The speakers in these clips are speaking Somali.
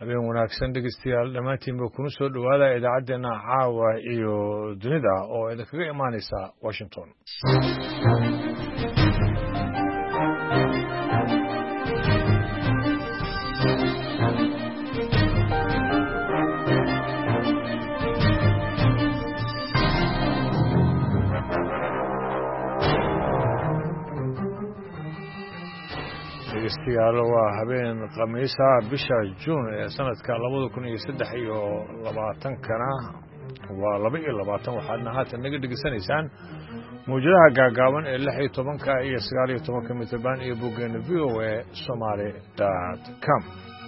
habeen wanaagsan dhegeystayaal dhammaantiinba kuna soo dhowaada idaacaddeenna caawa iyo dunida oo idinkaga imaanaysa washington dhegeystayaal waa habeen khamiisa bisha juun ee sanadka 2023 waa 22 waxaadna haatan naga dhegeysanaysaan mawjadaha gaagaaban ee 16 iyo 19 mitirban iyo boggeena voa somali.com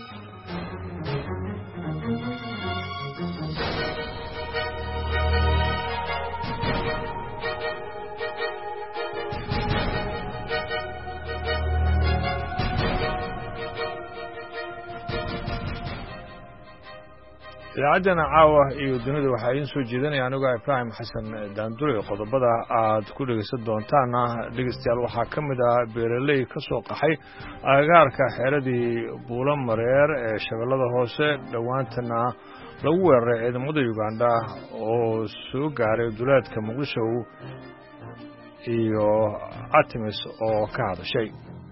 idaacadana caawa iyo dunida waxaa idiin soo jeedinaya anigoo ibraahim xasan daandure qodobada aad ku dhegeysan doontaana dhegeystayaal waxaa ka mid ah beeraley ka soo qaxay agagaarka xeeradii buulo mareer ee shabeellada hoose dhowaantana lagu weeraray ciidamada uganda oo soo gaaray duleedka muqdisho iyo artemis oo ka hadashay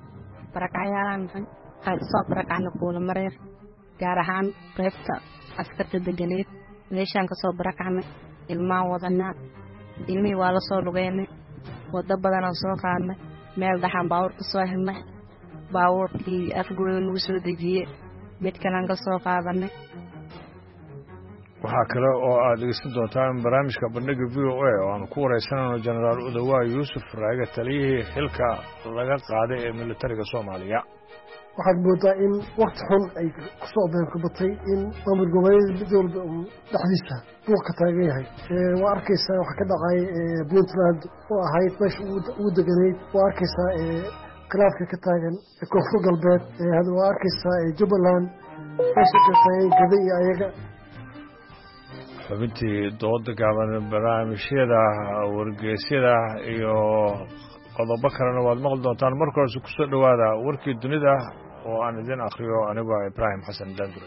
gaar ahaan qaybta askarta deganeed meeshaan ka soo barakacnay ilmaan wadanaa ilmihii waa la soo lugeynay waddo badanaan soo qaadnay meel dhaxaan baawur ka soo helnay baawurkii afgooda lagu soo dejiyey mid kalaan ka soo qaadanay waxaa kale oo aad dhegeysan doontaan barnaamijka bandhiga VOA oo aan ku wareysanayno jenaraal udawaa yuusuf raage taliyihii xilka laga qaaday ee militariga soomaaliya waxaad moodaa in wakti xun ay ku soo beerkabatay in maamul goboleedyada mid walba uu dhexdiisa buuq ka taagan yahay waa arkaysaa waxaa ka dhacay puntland oo ahayd meesha ugu deganayd waa arkaysaa khilaafka ka taagan koonfur galbeed waa arkaysaa jubbaland meesha ka taagan gada iyo ayaga xubintii dooda gaaban barnaamijyada wargeysyada iyo qodobo kalena waad maqli doontaan marka horese ku soo dhowaada warkii dunida oo aan idin akhriyo anigoo ibraahim xasan daandure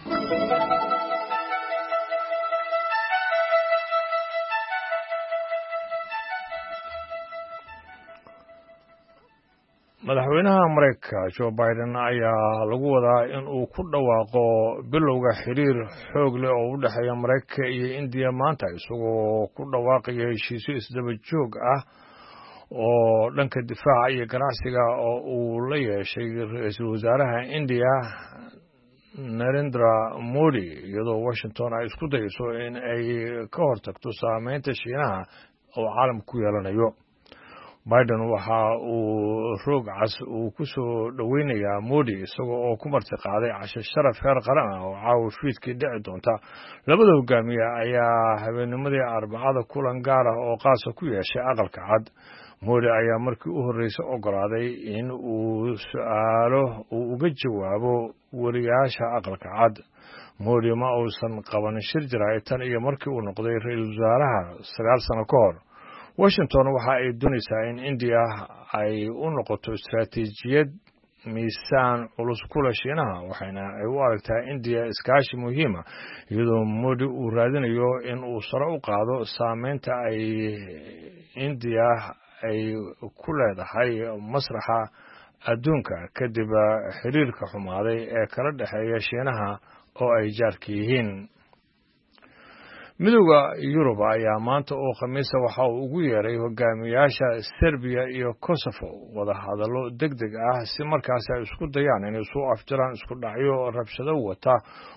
madaxweynaha maraykanka joe biden ayaa lagu wadaa in uu ku dhawaaqo bilowga xiriir xoog leh oo u dhexeeya maraykanka iyo indiya maanta isagoo ku dhawaaqaya heshiisyo isdaba joog ah oo dhanka difaaca iyo ganacsiga oo uu la yeeshay ra-iisul wasaaraha indiya narendra modi iyadoo washington ay isku dayeyso in ay ka hortagto saameynta shiinaha oo caalamka ku yeelanayo biden waxa uu roog cas uu ku soo dhoweynayaa modi isaga oo ku marti qaaday casho sharaf heer qaran ah oo caawa fiidkii dhici doonta labada hogaamiye ayaa habeennimadii arbacada kulan gaar ah oo qaasa ku yeeshay aqalka cad modi ayaa markii u horreysay ogolaaday in uu su-aalo uu uga jawaabo wariyaasha aqalka cad modi ma uusan qaban shir jiraay tan iyo markii uu noqday ra-iisul wasaaraha 9 sano ka hor washington waxa ay doonaysaa in indiya ay u noqoto istaraatiijiyad miisaan culus kula shiinaha waxayna ay u aragtaa indiya iskaashi muhiima iyadoo modi uu raadinayo in uu sare u qaado saameynta ay indiya ay ku leedahay masraxa adduunka kadib xiriirka xumaaday ee kala dhexeeya shiinaha oo ay jaarka yihiin midowda yurub ayaa maanta oo khamiisa waxa uu ugu yeeray hogaamiyaasha serbiya iyo kosovo wadahadallo degdeg ah si markaasi ay isku dayaan inay soo afjaraan isku dhacyo rabshado wata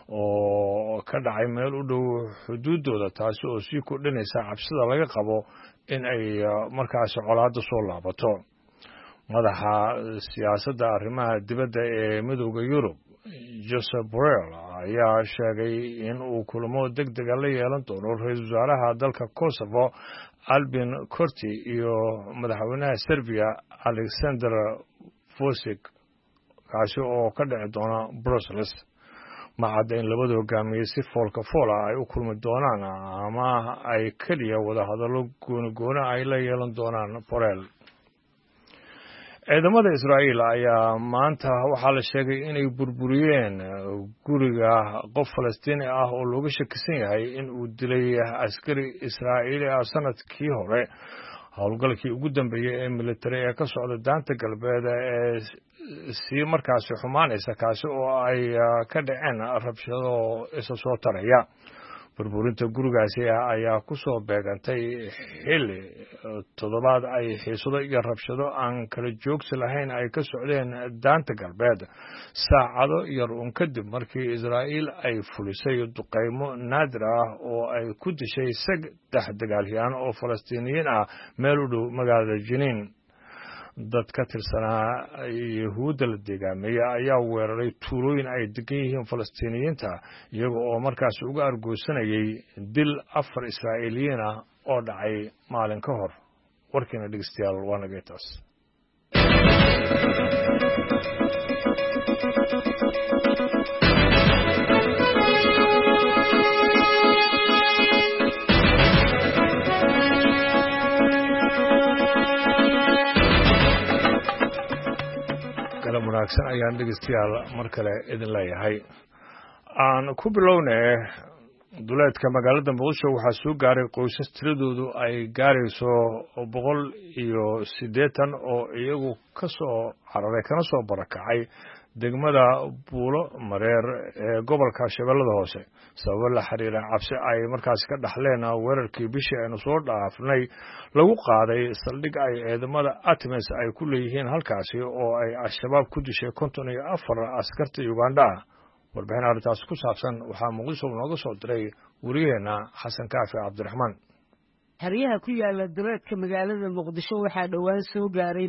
oo ka dhacay meel u dhow xuduuddooda taasi oo sii kordhinaysa cabsida laga qabo in ay markaasi colaadda soo laabato madaxa siyaasadda arrimaha dibadda ee midowda yurub joseph borrell ayaa sheegay in uu kulamo degdega la yeelan doono ra-iisul wasaaraha dalka kosovo albin corti iyo madaxweynaha serbiya alexander vucic kaasi oo ka dhici doona brussels ma cadda in labada hogaamiye si foolka foola ay u kulmi doonaan ama ay keliya wadahadallo gooni ay la yeelan doonaan borrell ciidamada Israa'iil ayaa maanta waxaa la sheegay inay burburiyeen guriga qof Falastiini ah oo looga shakisan yahay in uu dilay askari Israa'iili ah sanadkii hore howlgalkii ugu dambeeyay ee military ee ka socda daanta galbeed ee si markaasi xumaanaysa kaasi oo ay ka dhaceen rabshado isa soo taraya burburinta gurigaasi ayaa ku soo beegantay xilli toddobaad ay xiisado iyo rabshado aan kala joogsi lahayn ay ka socdeen daanta galbeed saacado yar uun kadib markii Israa'iil ay fulisay duqeymo naadir ah oo ay ku dishay 3 dagaalyahan oo Falastiiniyiin ah meel u dhow magaalada Jiniin dad ka tirsanaa Yahuudda la deegaameeyay ayaa weeraray tuulooyin ay degan yihiin Falastiiniyiinta iyaga oo markaas uga argoosanayay dil 4 Israa'iiliyiin ah oo dhacay maalin ka hor warkiina dhegeystayaal waa naga taas wanaagsan ayaan dhegeystayaal mar kale idin leeyahay aan ku bilownay duleedka magaalada Muqdisho waxaa soo gaaray qoysas tiradoodu ay gaarayso 180 oo iyagu ka soo cararay kana soo barakacay degmada Buulo Mareer ee gobolka Shabeellada Hoose sabab la xiriira cabsi ay markaas ka dhaxleen weerarkii bishii aynu soo dhaafnay lagu qaaday saldhig ay ciidamada ATMIS ay ku leeyihiin halkaasi oo ay al-shabaab ku dishay 54 askarta Uganda warbixin arrintaas ku saabsan waxaa Muqdisho nooga soo diray wariyeena Xasan Kaafi Cabdiraxmaan xeryaha ku yaala duleedka magaalada Muqdisho waxaa dhawaan soo gaaray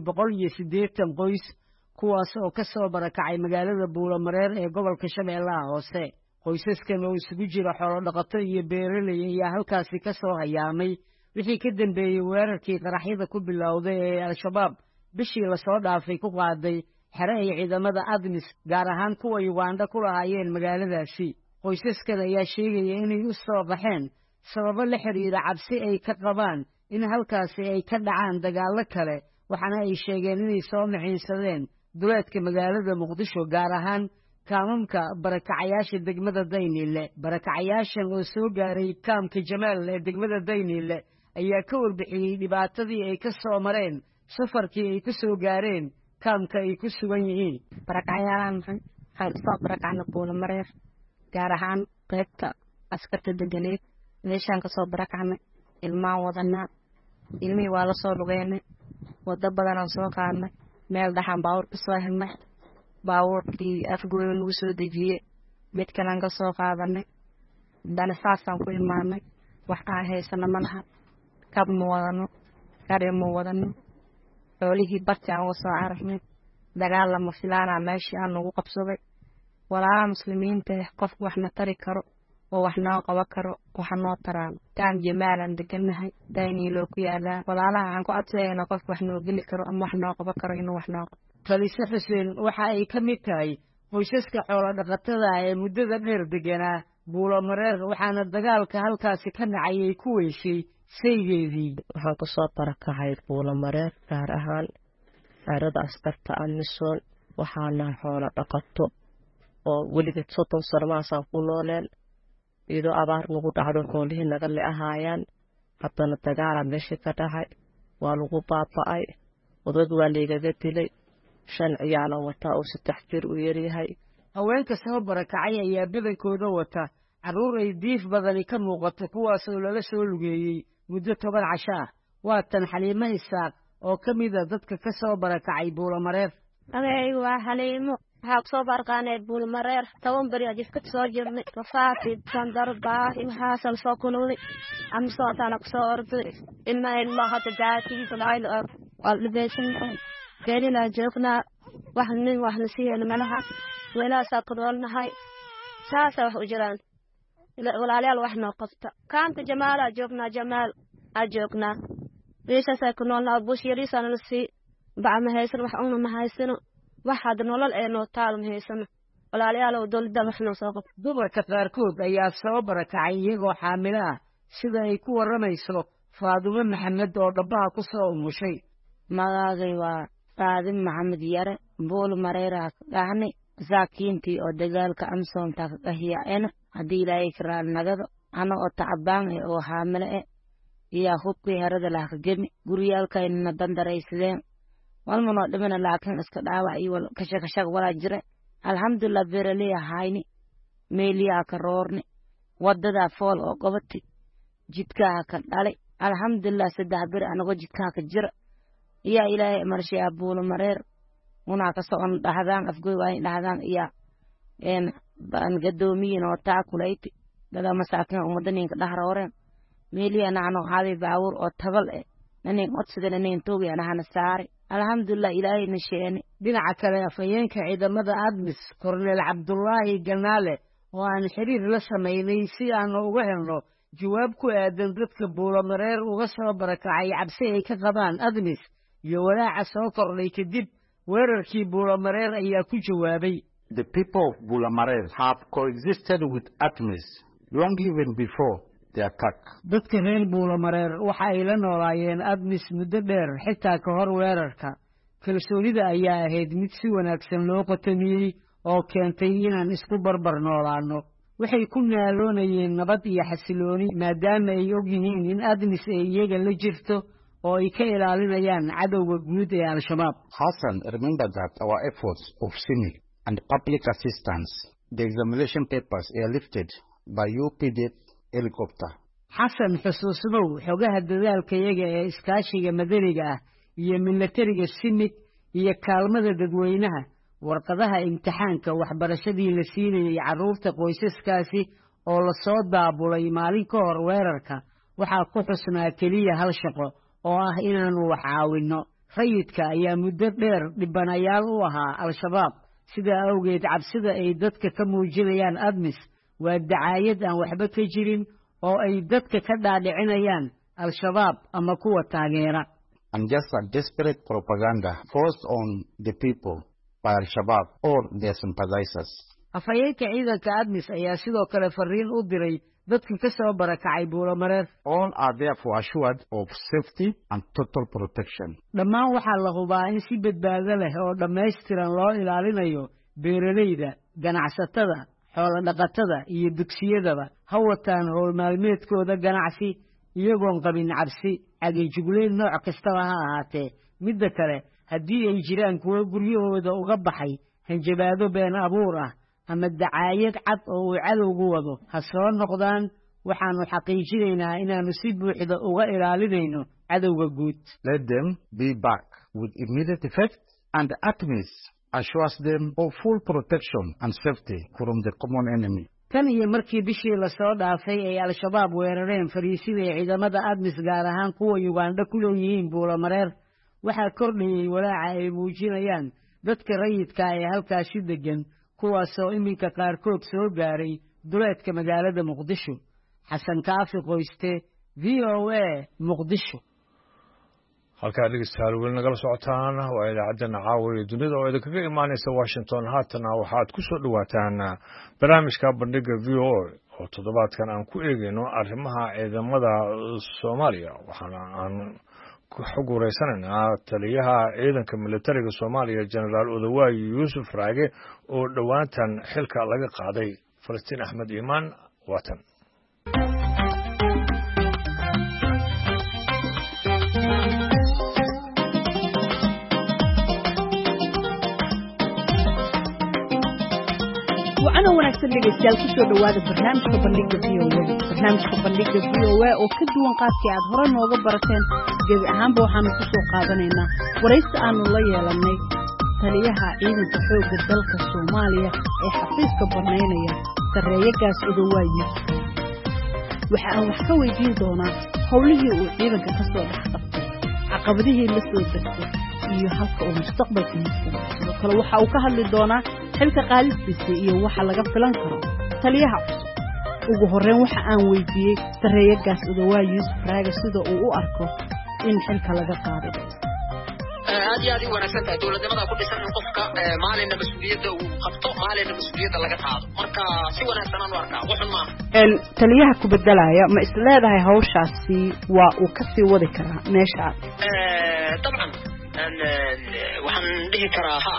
180 qoys kuwaas oo ka soo barakacay magaalada Buulo Mareer ee gobolka Shabeellaha Hoose qoysaskan oo isugu jira xoolo dhaqato iyo beeraley ayaa halkaasi ka soo hayaamay wixii ka dambeeyay weerarkii qaraxyada ku bilowday ee al-shabaab bishii la soo dhaafay ku qaaday xere ay ciidamada ATMIS gaar ahaan kuwa Uganda ku lahaayeen magaaladaasi qoysaskan ayaa sheegaya inay u soo baxeen sababo la xiriira cabsi ay ka qabaan in halkaasi ay ka dhacaan dagaallo kale waxaana ay sheegeen inay soo maciinsadeen duleedka magaalada Muqdisho gaar ahaan kaamamka barakacayaasha degmada Daynile barakacayaashan oo soo gaaray kaamka Jamaal ee degmada Daynile ayaa ka warbixiyay dhibaatadii ay ka soo mareen safarkii ay ku soo gaareen kaamka ay ku sugan yihiin barakacayaashan waxaan soo barakacnay Buulo Mareer gaar ahaan qaybta askarta deganeed meeshaan ka soo barakacnay ilmaan wadanaa ilmihii waa la soo lugeynay wada badan aan soo qaadnay meel dhaxan baawur ku soo helnay baawurkii afgooyo lagu soo dejiyay mid kalaan ka soo qaadanay dana saasaan ku imaanay wax aan haysana ma laha kab ma wadano gari ma wadano xoolihii barti aan uga soo cararnay dagaal lama filaana meeshii aan ugu qabsaday walaalaha muslimiinta qof waxna tari karo oo wax noo qaban karo wax noo taraan taan Jamaalan deganahay Daynile ku yaala walaalaha aan ku adseeyna qof wax noo geli karo ama wax noo qaban karo inuu wax noo Talisa Xuseen waxa ay ka mid tahay qoysaska xoolo dhaqatada ee muddada dheer deganaa Buulo Mareer waxaana dagaalka halkaasi ka dhacay ku weysay saygeedii waxaan ku soo barakacay Buulo Mareer gaar ahaan xerada askarta ATMIS waxaana xoolo dhaqato oo weligeed 30 sano maasaan ku nooleen iyadoo abaar lagu dhacdo xoolihii naga leeyahay haddana dagaal meesha ka dhacay waa lagu baaba'ay wadad waa leegaga dilay 5 ciyaal wata oo 3 jir u yaryahay haweenka soo barakacay ayaa badankooda wata caruur ay diif badani ka muuqato kuwaas oo laga soo lugeeyay muddo 10 casho ah waa tan Xaliimo Isaaq oo ka mid ah dadka ka soo barakacay Buulo Mareer adeeg waa Xaliimo waxaa soo barqaaneed Buulo Mareer 10 bari ajif ka soo jirnay rafaatid sandarba waxaa soo kululay am soo taana soo orday ilma hada jaati falaayl albeesan galina joogna waxna siiyeen malaha wala saaqdoolnahay saasa wax u jiraan walaalayaal wax noo qabta kaanta Jamaala Jamaal ajoogna weesha ku noolna bush yariisana la si bacma haysan wax uuna ma haysano waxaad nolol ee noo taal ma haysano walaalayaal oo dawladda wax noo soo qabta dumarka qaarkood ayaa soo barakacay iyagoo xaamilo ah sida ay ku waramayso Faadumo Maxamed oo dhabaha ku soo umushay magacay waa Qaadim Maxamed Yare Buul Mareera dhahni saakiintii oo dagaalka Amsoomta ka qahiyaena hadii Ilaahay kiraan nagado ana oo tacbaan oo haamile iyo hubkii harada la gemi guriyalkayna bandaraysadeen walmano dhimana laakiin iska dhaawac iyo kashaq wala jira alxamdulillah beeraley hayni meeliya ka roorni wadada fool oo qobati jidka ka dhalay alxamdulillah saddex bir anago jidka ka jira iyo Ilaahay marshay Buul Mareer una ka socon dhahdaan afgoy way dhahdaan iyo baan gadoomiyin oo taakuleyti dada masaakin umadaninka dhahrooren meeliya naano haday baawur oo tabal nanin codsadana nin toogi ana saari alxamdulillah Ilaahay nasheeni dhinaca kale afayeenka ciidamada ADMIS Korneel Cabdullaahi Ganaale oo aan xiriir la sameeyay si aan uga helno jawaab ku aadan dadka Buul Mareer uga soo barakacay cabsi ay ka qabaan ADMIS iyo walaaca soo kordhay kadib weerarkii Buul Mareer ayaa ku jawaabay. The people of Buul Mareer have coexisted with ADMIS long even before the attack. dadka reer Buul Mareer waxa ay la noolaayeen ADMIS muddo dheer xitaa ka hor weerarka kalsoonida ayaa ahayd mid si wanaagsan loo qotomiyay oo keentay inaan isku barbar noolaano waxay ku naaloonayeen nabad iyo xasilooni maadaama ay og yihiin in ADMIS ay iyaga la jirto oo ay ka ilaalinayaan cadowga guud ee Al-Shabaab. Hassan remembered that our efforts of CIMIC and public assistance, the examination papers airlifted by UPDF helicopter. Hassan xusuusnow xogaha dadaalka iyaga ee iskaashiga madaniga ah iyo militariga CIMIC iyo kaalmada dadweynaha warqadaha imtixaanka waxbarashadii la siinayay carruurta qoysaskaasi oo la soo daabulay maalin ka hor weerarka waxaa ku xusnaa keliya hal shaqo oo ah inaanu wax caawinno rayidka ayaa muddo dheer dhibanayaal u ahaa Al-Shabaab sida awgeed cabsida ay dadka ka muujinayaan ADMIS waa dacaayad aan waxba ka jirin oo ay dadka ka dhaadhicinayaan Al-Shabaab ama kuwa taageera and just a desperate propaganda forced on the people by Al-Shabaab or their sympathizers. afayeenka ciidanka ADMIS ayaa sidoo kale fariin u diray dadka ka soo barakacay Buul Mareer. All are therefore assured of safety and total protection. dhammaan waxaa la hubaa in si badbaado leh oo dhammaystiran loo ilaalinayo beeraleyda ganacsatada xoolo dhaqatada iyo dugsiyadaba ha wataan howl maalmeedkooda ganacsi iyagoon qabin cabsi cagajugleyn nooc kastaba ha ahaatee midda kale haddii ay jiraan kuwa guryahooda uga baxay hanjabaado been abuur ah ama dacaayad cad oo uu cadowgu wado ha soo noqdaan waxaanu xaqiijinaynaa inaanu si buuxda uga ilaalinayno cadowga guud. Let them be back with immediate effect and ADMIS assures them of full protection and safety from the common enemy. tan iyo markii bishii la soo dhaafay ay Al-Shabaab weerareen fariisida ciidamada ADMIS gaar ahaan kuwa Uganda ku leeyihiin Buul Mareer waxaa kordhayay walaaca ay muujinayaan dadka rayidka ee halkaasi degan kuwaasoo iminka qaarkood soo gaaray duleedka magaalada Muqdisho. Xasan Kaafi Qoyste VOA Muqdisho. halkaa dhegeystayaal weli nagala socotaan waa idaacadda caawiya dunida oo idinkaga imaanaysa Washington haatana waxaad ku soo dhawaataan barnaamijka bandhiga VOA oo toddobaadkan aan ku eegayno arrimaha ciidamada Soomaaliya waxaana aan ku xogureysanaa taliyaha ciidanka militariga Soomaaliya General Odawayi Yuusuf Raage oo dhawaantan xilka laga qaaday Falastiin Axmed Iimaan watan وأنا ونكسر لك السيال كسر دواد برنامج كبرنيك VOA برنامج كبرنيك VOA وكدو انقاذك عدهران وغبرتين جزء أهم بوحان كسر قادنينا ورئيس آن الله يلمي تليها عيدا تحوق الدلق الصومالية حقيس كبرنينيا تريكاس أدواي وحكوي دين دونا حوله وعيدا كسر عقبته اللي سويته iyo halka uu mustaqbalka midkiisa sidoo kale waxa uu ka hadli doonaa xilka qaalistiisa iyo waxa laga filan karo taliyaha ugu horreyn waxa aan weydiiyay Sareeyagaas Odawayi Yuusuf Raage sida uu u arko in xilka laga qaado aad iyo aad u wanaagsan tahay dawladnimada ku dhisan in qofka maalinna mas'uuliyadda uu qabto maalinna mas'uuliyadda laga qaado marka si wanaagsan aan u arkaa wuxuu ma taliyaha ku bedelaya ma isleedahay hawshaasi waa uu ka sii wadi karaa meesha طبعا waxaan dhihi karaa ha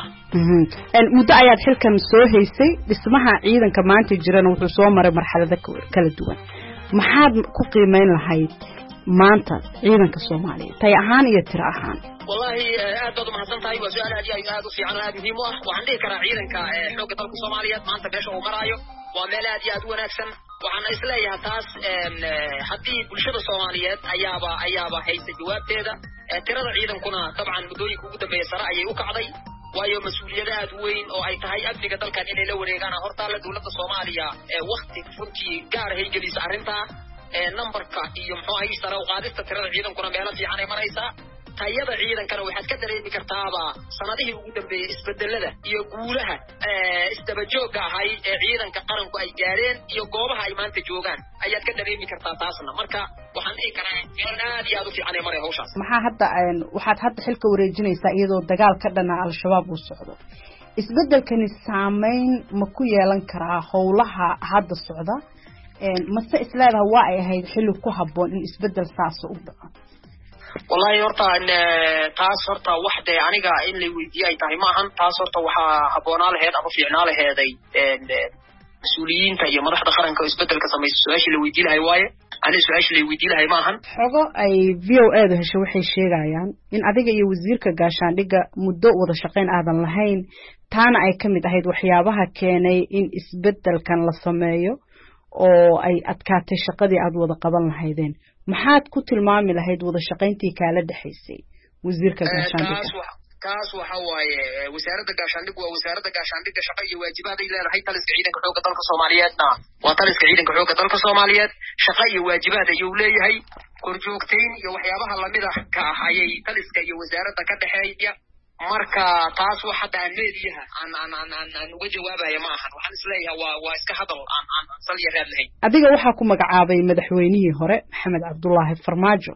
muddo ayaad xilkan soo haysay dhismaha ciidanka maanta jirana wuxuu soo maray marxalado kala duwan maxaad ku qiimeyn lahayd maanta ciidanka Soomaaliya tay ahaan iyo tiro ahaan wallahi aad baad mahadsan tahay waa su'aal aad u fiican aad muhiim u ah waxaan dhihi karaa ciidanka xoogga dalka Soomaaliyeed maanta meesha uu marayo waa meel aad u wanaagsan waxaan isleeyahay taas haddii bulshada Soomaaliyeed ayaaba haysta jawaabteeda tirada ciidankuna dabcan muddooyinka ugu dambeeyay sare ayay u kacday waayo mas'uuliyad aad weyn oo ay tahay amniga dalkan inay la wareegaan horta la dawladda Soomaaliya waqti runtii gaar ah ay gelisay arrinta numberka iyo muxuu ahay sare u qaadista tirada ciidankuna meel fiican ay maraysaa tayada ciidankana waxaad ka dareemi kartaaba sanadihii ugu dambeeyay isbedelada iyo guulaha isdaba joogga ahay ee ciidanka qaranku ay gaareen iyo goobaha ay maanta joogaan ayaad ka dareemi kartaa taasna marka waxaan dhihi karaa meel aad iyo aad u fiican ay maray hawshaas waxaad hadda xilka wareejinaysaa iyadoo dagaal ka dhana al-shabaab uu socdo isbedelkani saameyn ma ku yeelan karaa howlaha hadda socda mase isleedahay waa ay ahayd xilli ku habboon in isbedel saas u dhaco wallahi horta taas horta waxde aniga in la weydiiyay ay tahay maahan taas horta waxa habboonaa lahayd ama fiicnaa lahayd mas'uuliyiinta iyo madaxda qaranka oo isbedelka sameeyay su'aasha la weydiin lahay waaye ani su'aasha la weydiin lahay maahan xogo ay VOA-da hesho waxay sheegayaan in adiga iyo wasiirka gaashaandhigga muddo wada shaqeyn aadan lahayn taana ay ka mid ahayd waxyaabaha keenay in isbedelkan la sameeyo oo ay adkaatay shaqadii aad wada qaban lahaydeen maxaad ku tilmaami lahayd wada shaqayntii kaala dhaxaysay wasiirka gaashaandhigga kaas waxa waaye wasaaradda gaashaandhigga waa wasaaradda gaashaandhigga shaqo iyo waajibaad ay leedahay taliska ciidanka xoogga dalka Soomaaliyeedna waa taliska ciidanka xoogga dalka Soomaaliyeed shaqo iyo waajibaad ayuu leeyahay korjoogteyn iyo waxyaabaha lamid ah ka ahayay taliska iyo wasaaradda ka dhaxeeya marka taas waxa daameediyaha aan uga jawaabaya ma ahan waxaan isleeyahay waa iska hadal aan sal yaraad lahayn adiga waxa ku magacaabay madaxweynihii hore Maxamed Cabdullaahi Farmaajo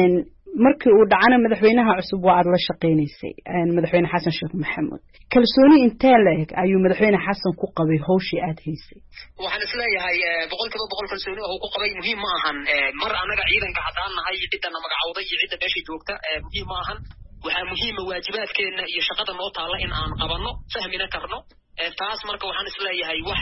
markii uu dhacana madaxweynaha cusub waa aad la shaqeynaysay madaxweyne Xasan Sheekh Maxamuud kalsooni intee leeg ayuu madaxweyne Xasan ku qabay hawshii aad haysay waxaan isleeyahay boqolkiiba boqol kalsooni oo ku qabay muhiim ma ahan mar anaga ciidanka hadaan nahay cidana magacawday iyo cidda meesha joogta muhiim ma ahan waxaa muhiim ah waajibaadkeena iyo shaqada noo taala in aan qabanno fahmina karno taas marka waxaan isleeyahay wax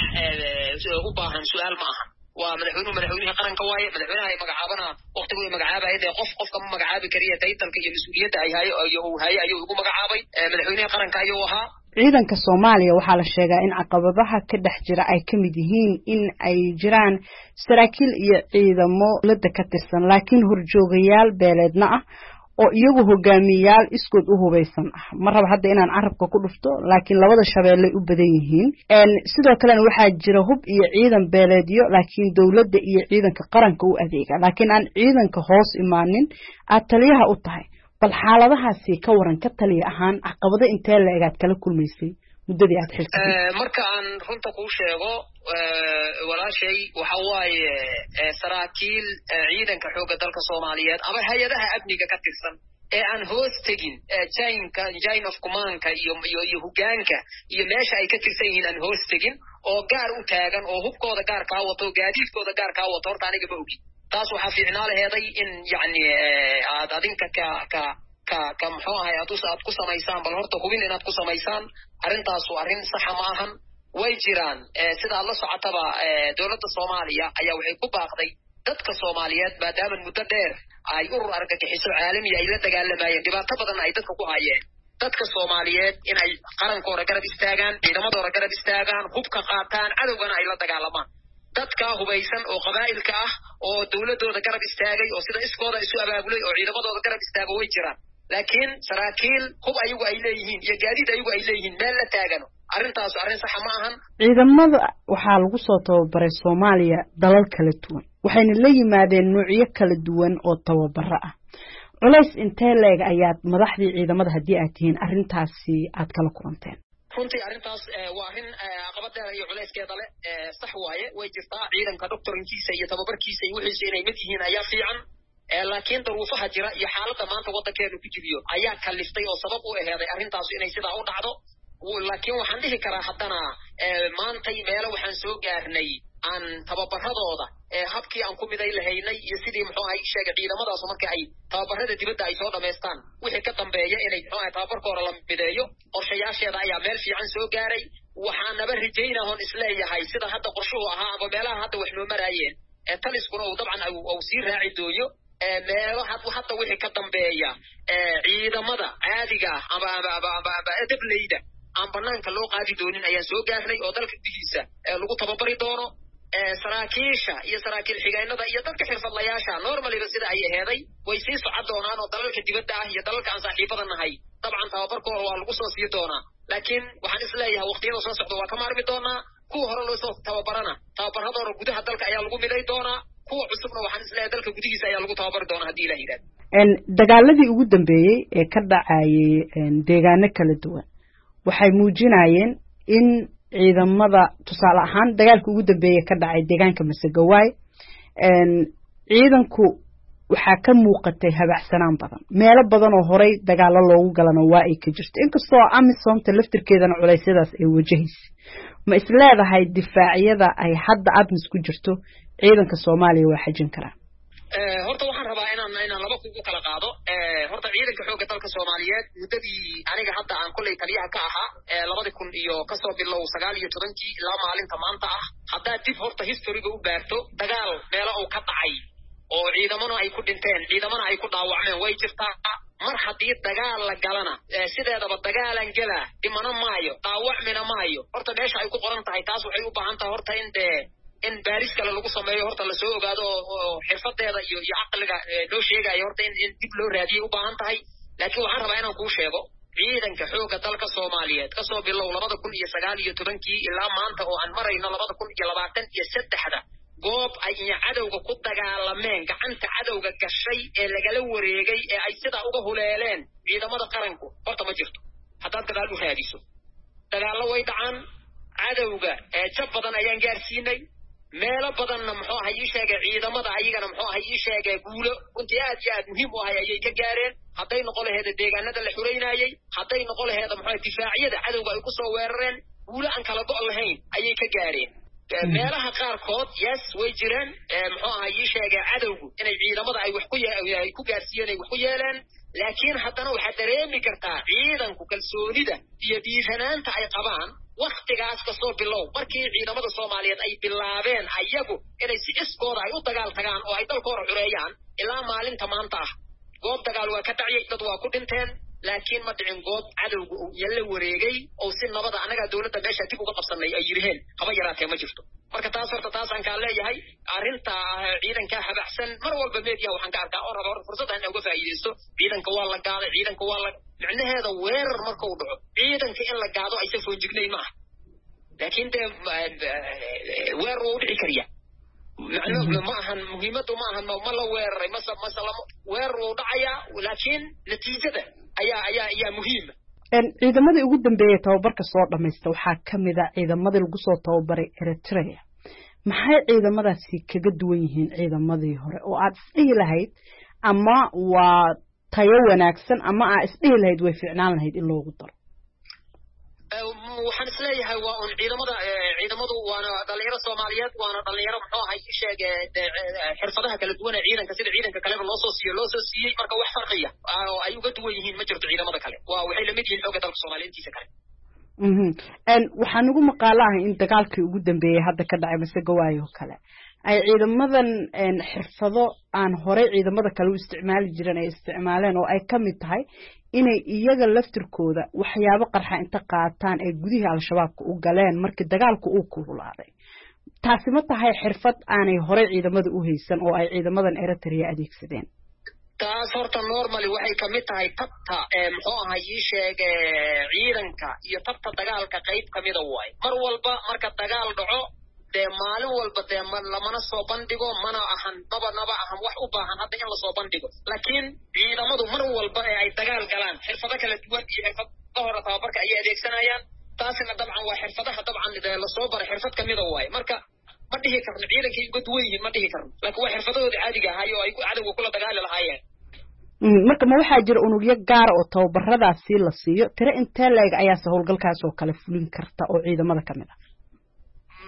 u baahan su'aal ma ahan waa madaxweynaha qaranka waaye madaxweynaha ay magacaabana waqtigu ay magacaabayeen qofka ma magacaabi kariya taytalka iyo mas'uuliyadda ay ayuu ugu magacaabay madaxweynaha qaranka ayuu ahaa ciidanka Soomaaliya waxaa la sheegaa in caqabadaha ka dhex jira ay ka mid yihiin in ay jiraan saraakiil iyo ciidamo la ka tirsan laakiin horjoogayaal beeleedna ah oo iyagu hogaamiyayaal iskood u hubeysan ah marraba hadda inaan carabka ku dhufto laakiin labada shabeelle u badan yihiin sidoo kale waxaa jira hub iyo ciidan beeleedyo laakiin dawladda iyo ciidanka qaranka u adeega laakiin aan ciidanka hoos imaanin aad taliyaha u tahay bal xaaladahaasi ka waran ka taliya ahaan caqabado intee la egaad kala kulmaysay muddadii aad xilka marka aan runta kuu sheego walaashay waxa waaye saraakiil ciidanka xoogga dalka Soomaaliyeed ama hay'adaha amniga ka tirsan ee aan hoos tegin chain of command-ka iyo hoggaanka iyo meesha ay ka tirsan yihiin aan hoos tegin oo gaar u taagan oo hubkooda gaar ka wato gaadiidkooda gaar ka wato horta aniga ma ogi taas waxaa fiicnaa laheeday in yacni aad adinka ka muxuu ahay aad ku samaysaan bal horta hubin inaad ku samaysaan arrintaas waa arrin saxa ma ahan way jiraan sidaa la socotaba dawladda Soomaaliya ayaa waxay ku baaqday dadka Soomaaliyeed maadaama muddo dheer ay urur argagixiso caalami ay la dagaalamayeen dhibaato badan ay dadka ku hayeen dadka Soomaaliyeed in ay qarankooda garab istaagaan ciidamadooda garab istaagaan hubka qaataan cadowgana ay la dagaalamaan dadka hubeysan oo qabaa'ilka ah oo dawladooda garab istaagay oo sida iskooda isu abaabulay oo ciidamadooda garab istaago way jiraan laakiin saraakiil hub ayagu ay leeyihiin iyo gaadiid ayagu ay leeyihiin meel la taagano arrintaas arrin sax ma ahan ciidamada waxaa lagu soo tababaray Soomaaliya dalal kala duwan waxayna la yimaadeen noocyo kala duwan oo tababaro ah culays intee leeg ayaad madaxdii ciidamada haddii aad tihiin arrintaasi aad kala kulanteen runtii arrintaas waa arrin caqabad dheer iyo culayskeeda leh sax waaye way jirtaa ciidanka doctorinkiisa iyo tababarkiisa iyo wixiisa inay mid yihiin ayaa fiican laakiin daruufaha jira iyo xaaladda maanta waddankeenu ku jiriyo ayaa kaliftay oo sabab u aheeday arrintaas inay sidaa u dhacdo laakiin waxaan dhihi karaa haddana maantay meelo waxaan soo gaarnay aan tababaradooda habkii aan ku miday lahaynay iyo sidii muxuu ahay sheegay ciidamadaas markii ay tababarada dibadda ay soo dhameystaan wixii ka dambeeya inay muxuu ahay tababarkooda la mideeyo qorshayaasheeda ayaa meel fiican soo gaaray waxaanaba rajaynahoon isleeyahay sida hadda qorshuhu ahaa ama meelaha hadda wax noo maraayeen taliskuna uu dabcan uu sii raaci dooyo meelo hadda wixii ka dambeeya ciidamada caadiga ama adableyda aan banaanka loo qaadi doonin ayaan soo gaarnay oo dalka gudihiisa lagu tababari doono saraakiisha iyo saraakiil xigeenada iyo dadka xirfadlayaasha normaliba sida ay aheeday way sii socon doonaan oo dalalka dibadda ah iyo dalalka aan saaxiibada nahay dabcan tababarkooda waa lagu soo sii doonaa laakiin waxaan isleeyahay waqtiyada soo socda waa ka maarmi doonaa kuwa hore loo soo tababarana tababaradooda gudaha dalka ayaa lagu miday doonaa kuwa cusubna waxaan isleeyahay dalka gudihiisa ayaa lagu tababari doonaa haddii ilaah yidhahdo dagaaladii ugu dambeeyey ee ka dhacayay deegaano kala duwan waxay muujinayeen in ciidamada tusaale ahaan dagaalka ugu dambeeyay ka dhacay deegaanka Masagawaay ciidanku waxaa ka muuqatay habacsanaan badan meelo badan oo horey dagaalo loogu galana waa ay ka jirto inkastoo amisomta laftirkeedana culaysyadaas ay wajahaysay ma isleedahay difaacyada ay hadda admis ku jirto ciidanka Soomaaliya waa xajin karaan horta waxaan rabaa inaan laba kugu kala qaado horta ciidanka xoogga dalka Soomaaliyeed muddadii aniga hadda aan kulay taliyaha ka ahaa 2000 iyo kasoo bilow 19 ilaa maalinta maanta ah hadda dib horta historyga u baarto dagaal meelo uu ka dhacay oo ciidamana ay ku dhinteen ciidamana ay ku dhaawacmeen way jirtaa mar haddii dagaal la galana sideedaba dagaalan gala dhimana maayo dhaawacmina maayo horta meesha ay ku qoran tahay taas waxay u baahan tahay horta in baaris kale lagu sameeyo horta la soo ogaado oo xirfadeeda iyo aqliga loo sheegayo horta in dib loo raadiyo u baahan tahay laakiin waxaan rabaa inaan kuu sheego ciidanka xoogga dalka Soomaaliyeed ka soo bilow 2019 ilaa maanta oo aan marayno 2023 goob ay cadawga ku dagaalameen gacanta cadawga gashay ee lagala wareegay ee ay sida uga huleeleen ciidamada qaranku horta ma jirto haddaad gadaal u raadiso dagaallo way dhacaan cadawga jab badan ayaan gaarsiinay meelo badanna muxuu ahay ii sheegay ciidamada ayagana muxuu ahay ii sheegay guulo runtii aad iyo aad muhiim u ahay ayay ka gaareen hadday noqon lahayd deegaanada la xureynayay hadday noqon lahayd muxuu ahay difaacyada cadawga ay ku soo weerareen guulo aan kala go' lahayn ayay ka gaareen meelaha qaarkood yes way jireen muxuu ahay ii sheegay cadawgu inay ciidamada ay wax ku gaarsiiyeen ay wax ku yeeleen laakiin haddana waxaad dareemi kartaa ciidanku kalsoonida iyo dhiiranaanta ay qabaan waktigaas kasoo bilow markii ciidamada Soomaaliyeed ay bilaabeen ayagu inay si iskooda ay u dagaal tagaan oo ay dalkooda xureeyaan ilaa maalinta maanta ah goob dagaal waa ka dhacay dad waa ku dhinteen laakiin ma dhicin goob cadawgu uu yalla wareegay oo si nabada anaga dawladda meesha dib uga qabsanay ay yiraheen haba yaraatee ma jirto marka taas horta taas aan ka leeyahay arinta ciidanka habaxsan mar walba media waxaan ka arkaa oo rabo fursad aan uga faa'iideysto ciidanka waa la gaaday ciidanka waa la macnaheeda weerar marka uu dhaco ciidanka in la gaado ay soo jignay ma laakiin weerar uu dhici kariya macnaheedu ma ahan muhiimadu ma ahan ma la weeraray masala weerar uu dhacaya laakiin natiijada ayaa muhiim ciidamadii ugu dambeeyay tababarka soo dhameystay waxaa kamid ah ciidamadii lagu soo tababaray Eritrea maxay ciidamadaasi kaga duwan yihiin ciidamadii hore oo aad isdhihi lahayd ama waa tayo wanaagsan ama aad isdhihi lahayd way fiicnaan lahayd in loogu daro waxaan isleeyahay waa un ciidamadu waana dhalinyaro Soomaaliyeed waana dhalinyaro muxuu ahay sheegay xirfadaha kala duwan ee ciidanka sida ciidanka kale loo soo siiyay marka wax farqiya oo ay uga duwan yihiin ma jirto ciidamada kale waa waxay la mid yihiin xoogga dalka Soomaaliyeed intiisa kale waxaan ugu maqaalahay in dagaalkii ugu dambeeyay hadda ka dhacay Masagawaay oo kale ay ciidamadan xirfado aan hore ciidamada kale u isticmaali jireen ay isticmaaleen oo ay kamid tahay inay iyaga laftirkooda waxyaabo qarxa inta qaataan ee gudaha al-shabaabka u galeen markii dagaalku uu kululaaday taasi ma tahay xirfad aanay hore ciidamada u haysan oo ay ciidamadan Eritrea adeegsadeen taas horta normally waxay kamid tahay tabta muxuu ahay ii sheegay ciidanka iyo tabta dagaalka qayb kamid ah way mar walba marka dagaal dhaco maalin walba lamana soo bandhigo mana ahan naba ahan wax u baahan hadda in la soo bandhigo laakiin ciidamadu mar walba ay dagaal galaan xirfado kala duwan iyo xirfado hore tababarka ay adeegsanayaan taasina dabcan waa xirfadaha dabcan la soo baray xirfad kamid ah way marka ma dhihi karno ciidankii uga duwan yihiin ma dhihi karno laakiin waa xirfadooda caadiga ah oo ay cadawga kula dagaali lahaayeen marka ma waxaa jira unugyo gaar oo tababaradaasi la siiyo tire intee leeg ayaa howlgalkaas oo kale fulin karta oo ciidamada kamid ah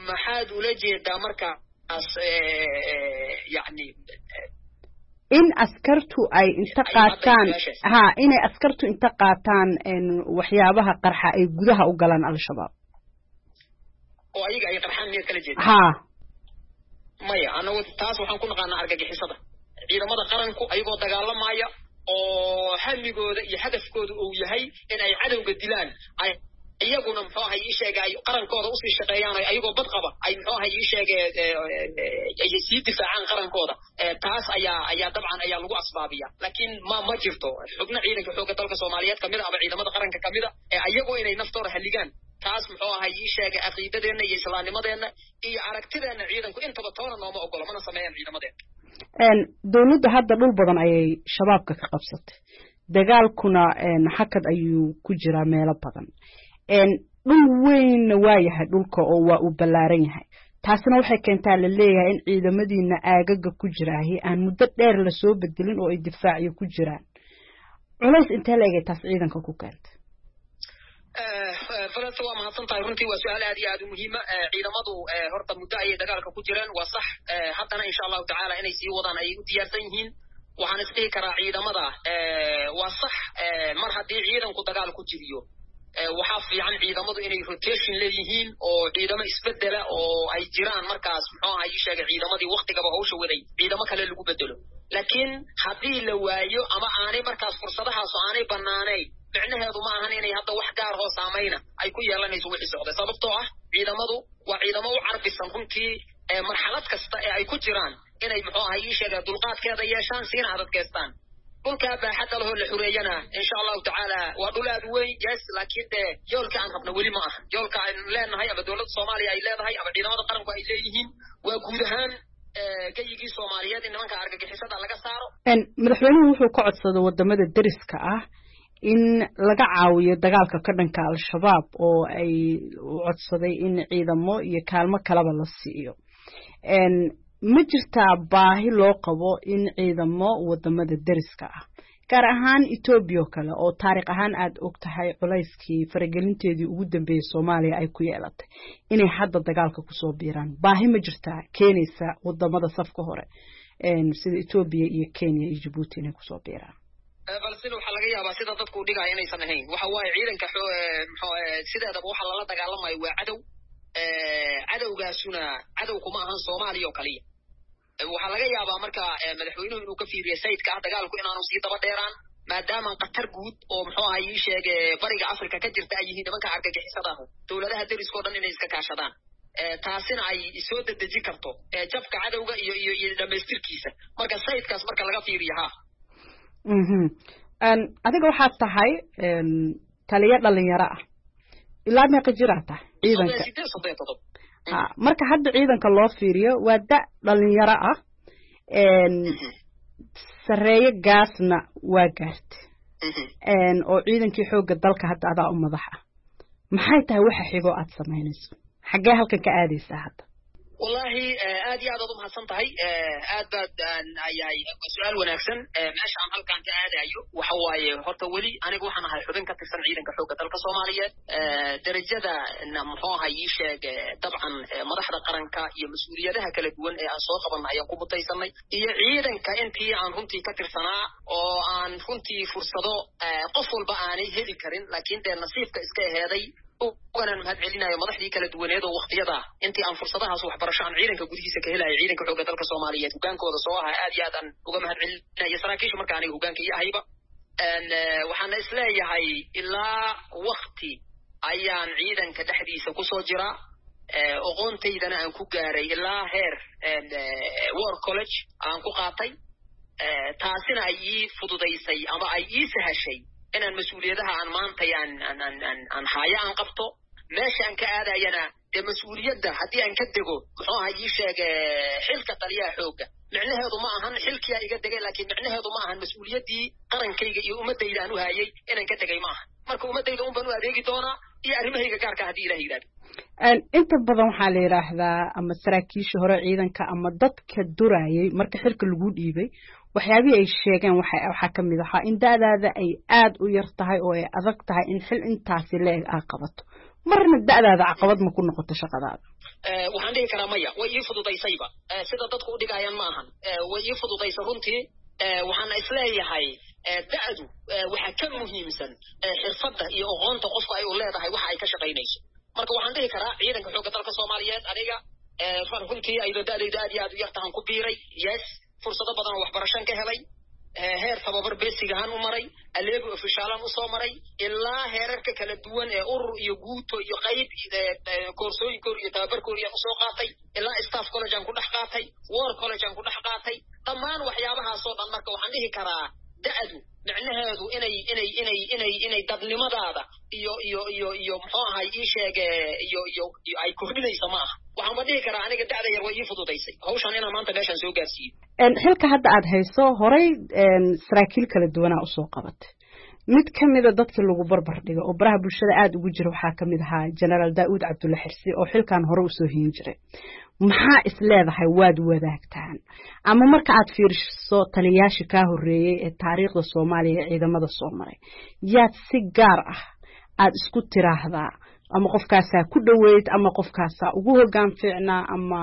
maxaad ula jeedaa markaas yani in askartu ay inta qaataan inay askartu inta qaataan waxyaabaha qarxa ay gudaha u galaan al-shabaab oo ayaga ay qarxaan miyad kala jeedaa maya anagu taas waxaan ku naqaanaa argagixisada ciidamada qaranku ayagoo dagaalamaya oo hamigooda iyo hadafkooda uu yahay in ay cadowga dilaan ay iyaguna muxuu ahay ii sheegay qarankooda u sii shaqeeyaan ayagoo bad qaba ay muxuu ahay ii sheegay ay sii difaacaan qarankooda taas ayaa dabcan ayaa lagu asbaabiya laakiin ma jirto xubno ciidanka xoogga dalka Soomaaliyeed kamid ah ama ciidamada qaranka kamid ah ayagoo inay naftooda haligaan taas muxuu ahay ii sheegay aqiidadeena iyo islaamnimadeena iyo aragtideena ciidanku intaba toona nooma ogolo mana sameeyaan ciidamadeena dawladda hadda dhul badan ayay shabaabka ka qabsatay dagaalkuna hakad ayuu ku jiraa meelo badan dhul weyn waa yahay dhulka oo waa u ballaaran yahay taasina waxay keentaa la leeyahay in ciidamadiina aagaga ku jiraahi aan muddo dheer la soo bedelin oo ay difaaciyo ku jiraan culays intee la egay taas ciidanka ku keentay فلت waa mahadsan tahay runtii waa su'aal aad iyo aad u muhiim ah ciidamadu horta muddo ay dagaalka ku jireen waa sax haddana insha Allah ta'ala inay sii wadaan ay u diyaarsan yihiin waxaan isdhihi karaa ciidamada waa sax mar haddii ciidanku dagaal ku jiriyo waxaa fiican ciidamadu inay rotation leeyihiin oo ciidamo isbedela oo ay jiraan markaas muxuu ahay sheegay ciidamadii waqtigaba hawsha waday ciidamo kale lagu bedelo laakiin haddii la waayo ama aanay markaas fursadahaas aanay banaanayn macnaheedu ma ahan inay hadda wax gaar oo saameeyna ay ku yeelanayso wixii socday sababtoo ah ciidamadu waa ciidamo u carbisan runtii marxalad kasta ee ay ku jiraan inay muxuu ahay sheegay dulqaadkeeda yeeshaan siina adadkeystaan dhulka baaxadda loo la xureeyana insha Allah ta'ala waa dhul aad weyn yes laakiin yoolka aan rabno weli ma aha yoolka aan leenahay ama dawladda Soomaaliya ay leedahay ama ciidamada qaranku ay leeyihiin waa guud ahaan gayigii Soomaaliyeed in nimanka argagixisada laga saaro madaxweynuhu wuxuu ka codsaday wadamada dariska ah in laga caawiyo dagaalka ka dhanka al-shabaab oo ay codsaday in ciidamo iyo kaalmo kalaba la siiyo ma jirtaa baahi loo qabo in ciidamo wadamada dariska ah gaar ahaan Ethiopia kale oo taariikh ahaan aad og tahay culayskii faragelinteedii ugu dambeeyay Soomaaliya ay ku yeelatay inay hadda dagaalka ku soo biiraan baahi ma jirtaa keenaysa wadamada safka hore sida Ethiopia iyo Kenya iyo Djibouti inay ku soo biiraan balse waxa laga yaabaa sida dadku u dhigay inaysan ahayn waxa waaye ciidanka sideedaba waxa lala dagaalamayo waa cadowgaasuna cadow kuma ahan Soomaaliya oo kaliya waxa laga yaabaa marka madaxweynuhu inuu ka fiiriyo sayidka dagaalku inaanu sii daba dheeraan maadaama qatar guud oo muxuu ahay sheegay bariga Afrika ka jirta ay yihiin nimanka argagixisada dawladaha dariska oo dhan inay iska kaashadaan taasina ay soo dedeji karto jabka cadowga iyo dhameystirkiisa marka sayidkaas marka laga fiiriyo adiga waxaad tahay taliye dhalinyaro ah ilaa meeqa jir aad tahay ciidanka marka hadda ciidanka loo fiiriyo waa da dhalinyaro ah sareeyo gaasna waa gaartay oo ciidankii xoogga dalka hadda adaa u madax ah maxay tahay waxa xigo aad samaynayso xagee halkan ka aadaysaa hadda والله آدي عدد محسن تهي آداد أي سؤال وناكسن ماشي عن هالكان كآدي أيو وحواي هرتا ولي أنا جو حنا هالحدن كتسن عيدا كحوجة تلك الصومالية درجة إن محوها يشاق طبعا مدحضة قرنكا مسؤولية لها كالدون أسواق بنا يقوم التيسمي عيدا كأنتي عن هنتي كتر سنة أو عن هنتي فرصة قفل بقاني هذي كرين لكن ده نصيب كإسكا هذي وأنا مهد علينا يا مدحدي كلا دوانيدا ووقتيدا أنت عن فرصتها صوح برشان عيدن كجوديسا كهلا عيدن كحوجة تلك الصومالية وكان كودا صواها آديادا وجمهد علينا يسراكيش مركاني وكان كي هيبة أن وحنا إسلاي هاي إلا وقتي أيان عيدن كتحديث كسوجرا أغنتي دنا أن كجاري إلا هير وور كولج أن كقاطي تاسنا أي فضوديسي أما أي سهشي إن المسؤولية ده عن مانتي عن حياة عن قبطه ماشي عن كأدا ينا المسؤولية ده هدي عن كدقو محوها يشاق حلقة طليا حوقة معنى هذا معهن حلقة يقدق لكن معنى هذا معهن مسؤولية دي قرن كي أمد إلانو هاي إن كدق معهن مركو أمد إلانو بنو أديكي دونا يأرمه يكارك هدي إلهي ذات inta badan waxaa la yiraahdaa ama saraakiisha hore ciidanka ama dadka durayay marka xilka lagu dhiibay waxyaabihii ay sheegeen waxa kamid ah in daadaada ay aad u yar tahay oo ay adag tahay in xil intaasi leeg ah qabato marna da'daada caqabad ma ku noqoto shaqadaada waxaan dhihi karaa maya way ii fududaysayba sida dadku u dhigayaan ma ahan way ii fududaysa runtii waxaan isleeyahay da'du waxa ka muhiimsan xirfadda iyo aqoonta qofka ay u leedahay waxa ay ka shaqaynayso marka waxaan dhihi karaa ciidanka xoogga dalka Soomaaliyeed aniga runtii ayadoo da'dayda aad iyo aad u yartahan ku biiray yes fursado badan oo waxbarasho ka helay heer tababar basic ahaan u maray aleego ofishaalan u soo maray ilaa heerarka kala duwan ee urur iyo guuto iyo qayb koorsooyin iyo tababar kooriya u soo qaatay ilaa staff college aan ku dhex qaatay war college aan ku dhex qaatay dhammaan waxyaabahaas oo dhan marka waxaan dhihi karaa da'du macnaheedu inay dadnimadaada iyo muxuu ahay ii sheege iyo ay kordhinayso ma aha waxaan ba dhihi karaa aniga da'da yar way ii fududaysay hawshan inaan maanta meeshaan soo gaarsiiyo xilka hadda aad hayso horay saraakiil kala duwanaa usoo qabatay mid ka mida dadka lagu barbar dhigo oo baraha bulshada aad ugu jira waxaa ka mid ahaa generaal daa'uud cabdulle xirsi oo xilkan hore usoo hiin jiray maxaa is leedahay waad wadaagtaan ama marka aad fiiriso taliyayaasha kaa horreeyay ee taariikhda Soomaaliya ee ciidamada soo maray yaad si gaar ah aad isku tiraahdaa ama qofkaasaa ku dhaweyd ama qofkaasaa ugu hoggaan fiicnaa ama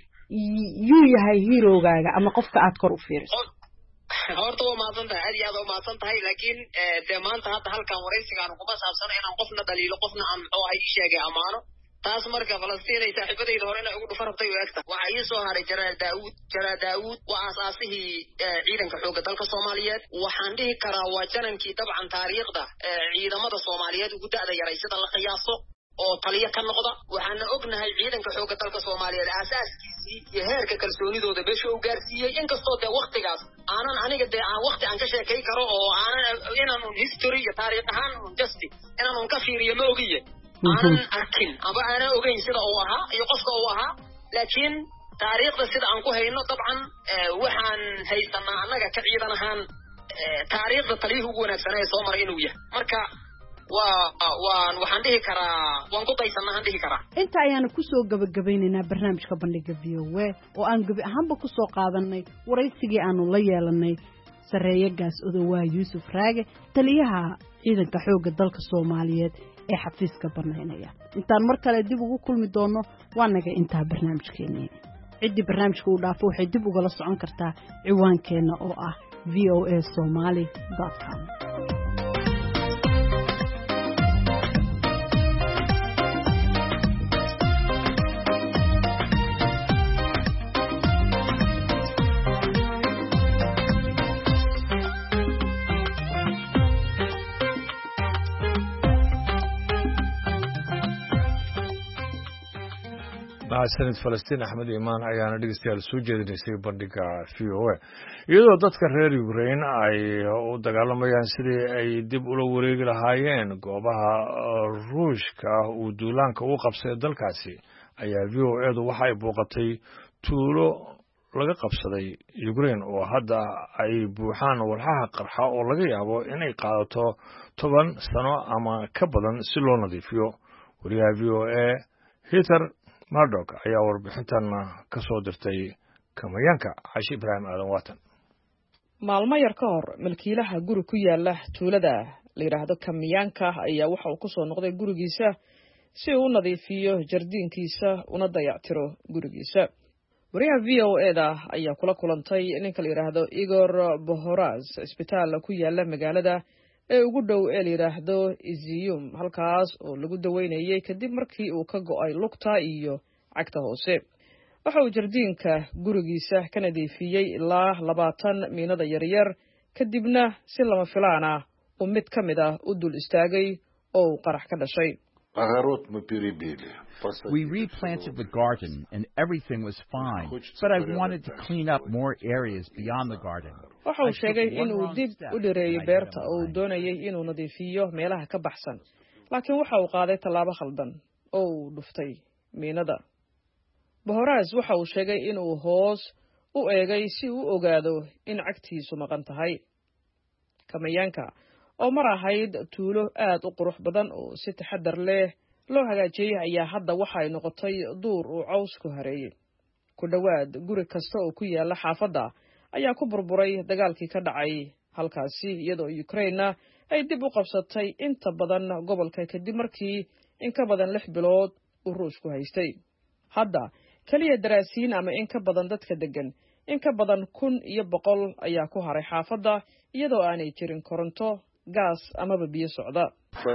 yuu yahay hiirogaaga ama qofka aad kor u fiiriso horta waa maasantahay aad iyo aad u maasantahay laakiin dee maanta hadda halkan waraysigaan kuma saabsano inaan qofna dhaliilo qofna aan muxuu ahay ii sheegay amaano taas marka Falastiin ay saaxiibadayda hore inay ugu dhufartay oo egta waxa ii soo haray Jaraal Daawud waa asaasihii ciidanka xoogga dalka Soomaaliyeed waxaan dhihi karaa waa janankii dabcan taariikhda ciidamada Soomaaliyeed ugu da'da yaray sida la qiyaaso oo taliye ka noqda waxaana ognahay ciidanka xoogga dalka Soomaaliyeed asaaskiisii iyo heerka kalsoonidooda beesha uu gaarsiiyay inkastoo dee waqtigaas aanan aniga dee aan waqti aan ka sheekay karo oo aanan inaan history iyo taariikh ahaan justi inaan ka fiiriyo ma ogiye aanan arkin aba aanan ogeyn sida uu ahaa iyo qofka uu ahaa laakiin taariikhda sida aan ku hayno dabcan waxaan haysanaa annaga ka ciidan ahaan taariikhda taliyuhu ugu wanaagsan ee soo maray inuu yahay marka waxaan dhihi karaa waan ku daysanaa dhihi karaa inta ayaanu ku soo gabagabaynaynaa barnaamijka bandhiga VOA oo aan gabi ahaanba ku soo qaadanay waraysigii aanu la yeelanay sareeye gaas odowaa Yuusuf Raage taliyaha ciidanka xoogga dalka Soomaaliyeed ee xafiiska barnaamijka intaan mar kale dib ugu kulmi doono waa naga intaa barnaamijkeena cidii barnaamijka uu dhaafo waxay dib uga la socon kartaa ciwaankeena oo ah voasomali.com sanad Falastiin Axmed Imaan ayaana dhegeystayaal soo jeedinaysay bandhiga VOA iyadoo dadka reer Ukraine ay u dagaalamayaan sidii ay dib ula wareegi lahaayeen goobaha Ruushka uu duulaanka u qabsay dalkaasi ayaa VOA-du waxa ay booqatay tuulo laga qabsaday Ukraine oo hadda ay buuxaan walxaha qarxa oo laga yaabo inay qaadato 10 sano ama ka badan si loo nadiifiyo wariyaha VOA Heather Murdoch ayaa warbixintan ka soo dirtay Kamayanka Cashi Ibrahim Aadan Watan maalmo yar ka hor milkiilaha guri ku yaala tuulada la yiraahdo Kamayanka ayaa waxa uu ku soo noqday gurigiisa si uu nadiifiyo jardiinkiisa una dayactiro gurigiisa wariyaha VOA-da ayaa kula kulantay ninka la yiraahdo Igor Bohoraz isbitaal ku yaala magaalada ee ugu dhow ee la yiraahdo Izium halkaas oo lagu daweynayay kadib markii uu ka go'ay lugta iyo cagta hoose waxa uu jardiinka gurigiisa ka nadiifiyay ilaa 20 miinada yaryar kadibna si lama filaan ah oo mid ka mid ah u dul istaagay oo qarax ka dhashay We replanted the garden and everything was fine, but I wanted to clean up more areas beyond the garden. waxa uu sheegay inuu dib u dhireeyay beerta oo uu doonayay inuu nadiifiyo meelaha ka baxsan laakiin waxa uu qaaday tallaabo khaldan oo uu dhuftay miinada Bohoraz waxa uu sheegay inuu hoos u eegay si uu ogaado in cagtiisu maqan tahay Kamayanka oo mar ahayd tuulo aad u qurux badan oo si taxadar leh loo hagaajiyay ayaa hadda waxa ay noqotay duur uu caws ku hareeyay ku dhawaad guri kasta oo ku yaala xaafadda ayaa ku burburay dagaalkii ka dhacay halkaasi iyadoo Ukraine ay dib u qabsatay inta badan gobolka kadib markii in ka badan 6 bilood uu ruushku haystay. hadda kaliya daraasiin ama in ka badan dadka degan in ka badan 1,100 ayaa ku haray xaafadda iyadoo aanay jirin koronto, gaas ama biyo socda.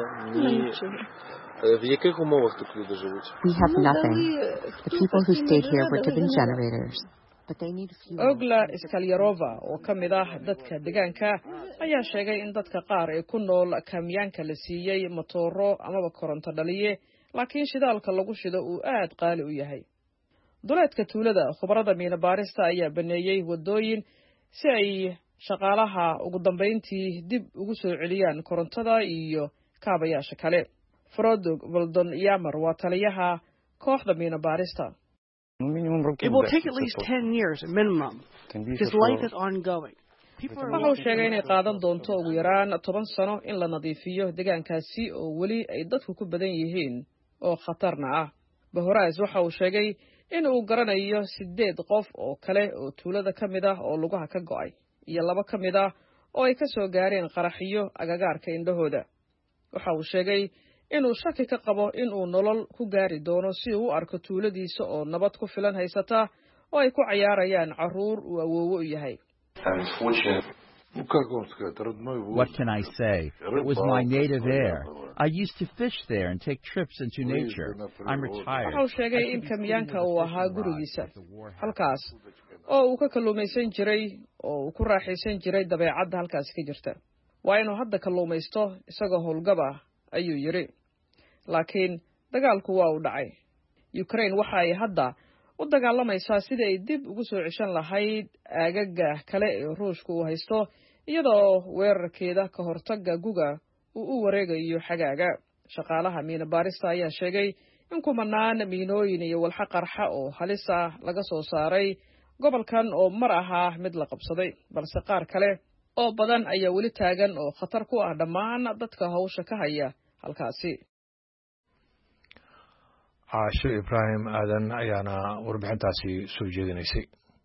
We have nothing. The people who stayed here were given generators, but they need fuel. Ogla Iskalyarova oo ka mid ah dadka deegaanka ayaa sheegay in dadka qaar ee ku nool kamyaanka la siiyay matooro ama koronto dhaliye, laakiin shidaalka lagu shido uu aad qaali u yahay. duleedka tuulada khubarada miina baarista ayaa baneeyay wadooyin si ay shaqaalaha ugu dambeyntii dib ugu soo celiyaan korontada iyo kaabayaasha kale. Frodog Voldon Yamar waa taliyaha kooxda miina baarista. It will take at least 10 years minimum. His life is ongoing. Wuxuu sheegay inay qaadan doonto ugu yaraan 10 sano in la nadiifiyo deegaankaasi oo weli ay dadku ku badan yihiin oo khatarna ah. Bahoraas waxa uu sheegay in uu garanayo 8 qof oo kale oo tuulada ka mid ah oo lugaha ka go'ay iyo 2 ka mid ah oo ay ka soo gaareen qaraxiyo agagaarka indhahooda. waxa uu sheegay inuu shaki ka qabo in uu nolol ku gaari doono si uu u arko tuuladiisa oo nabad ku filan haysata oo ay ku ciyaarayaan caruur uu awoowo u yahay. What can I say? It was my native air. I used to fish there and take trips into nature. I'm retired. Waxa uu sheegay in kamyaanka uu ahaa gurigiisa halkaas oo uu ka kalluumaysan jiray oo uu ku raaxaysan jiray dabeecadda halkaas ka jirta. waa inuu hadda kalluumaysto isagoo howlgab ah ayuu yiri. laakiin dagaalku waa u dhacay. Ukraine waxa ay hadda u dagaalamaysaa sidii ay dib ugu soo ceshan lahayd aagaga kale ee Ruushku uu haysto iyadoo weerarkeeda ka hortagga guga uu u wareegayo xagaaga. shaqaalaha miina baarista ayaa sheegay in kumanaan miinooyin iyo walxa qarxa oo halis ah laga soo saaray gobolkan oo mar ahaa mid la qabsaday, balse qaar kale oo badan ayaa weli taagan oo khatar ku ah dhammaan dadka hawsha ka haya halkaasi. Caasho Ibraahim Aadan ayaana warbixintaasi soo jeedinaysay.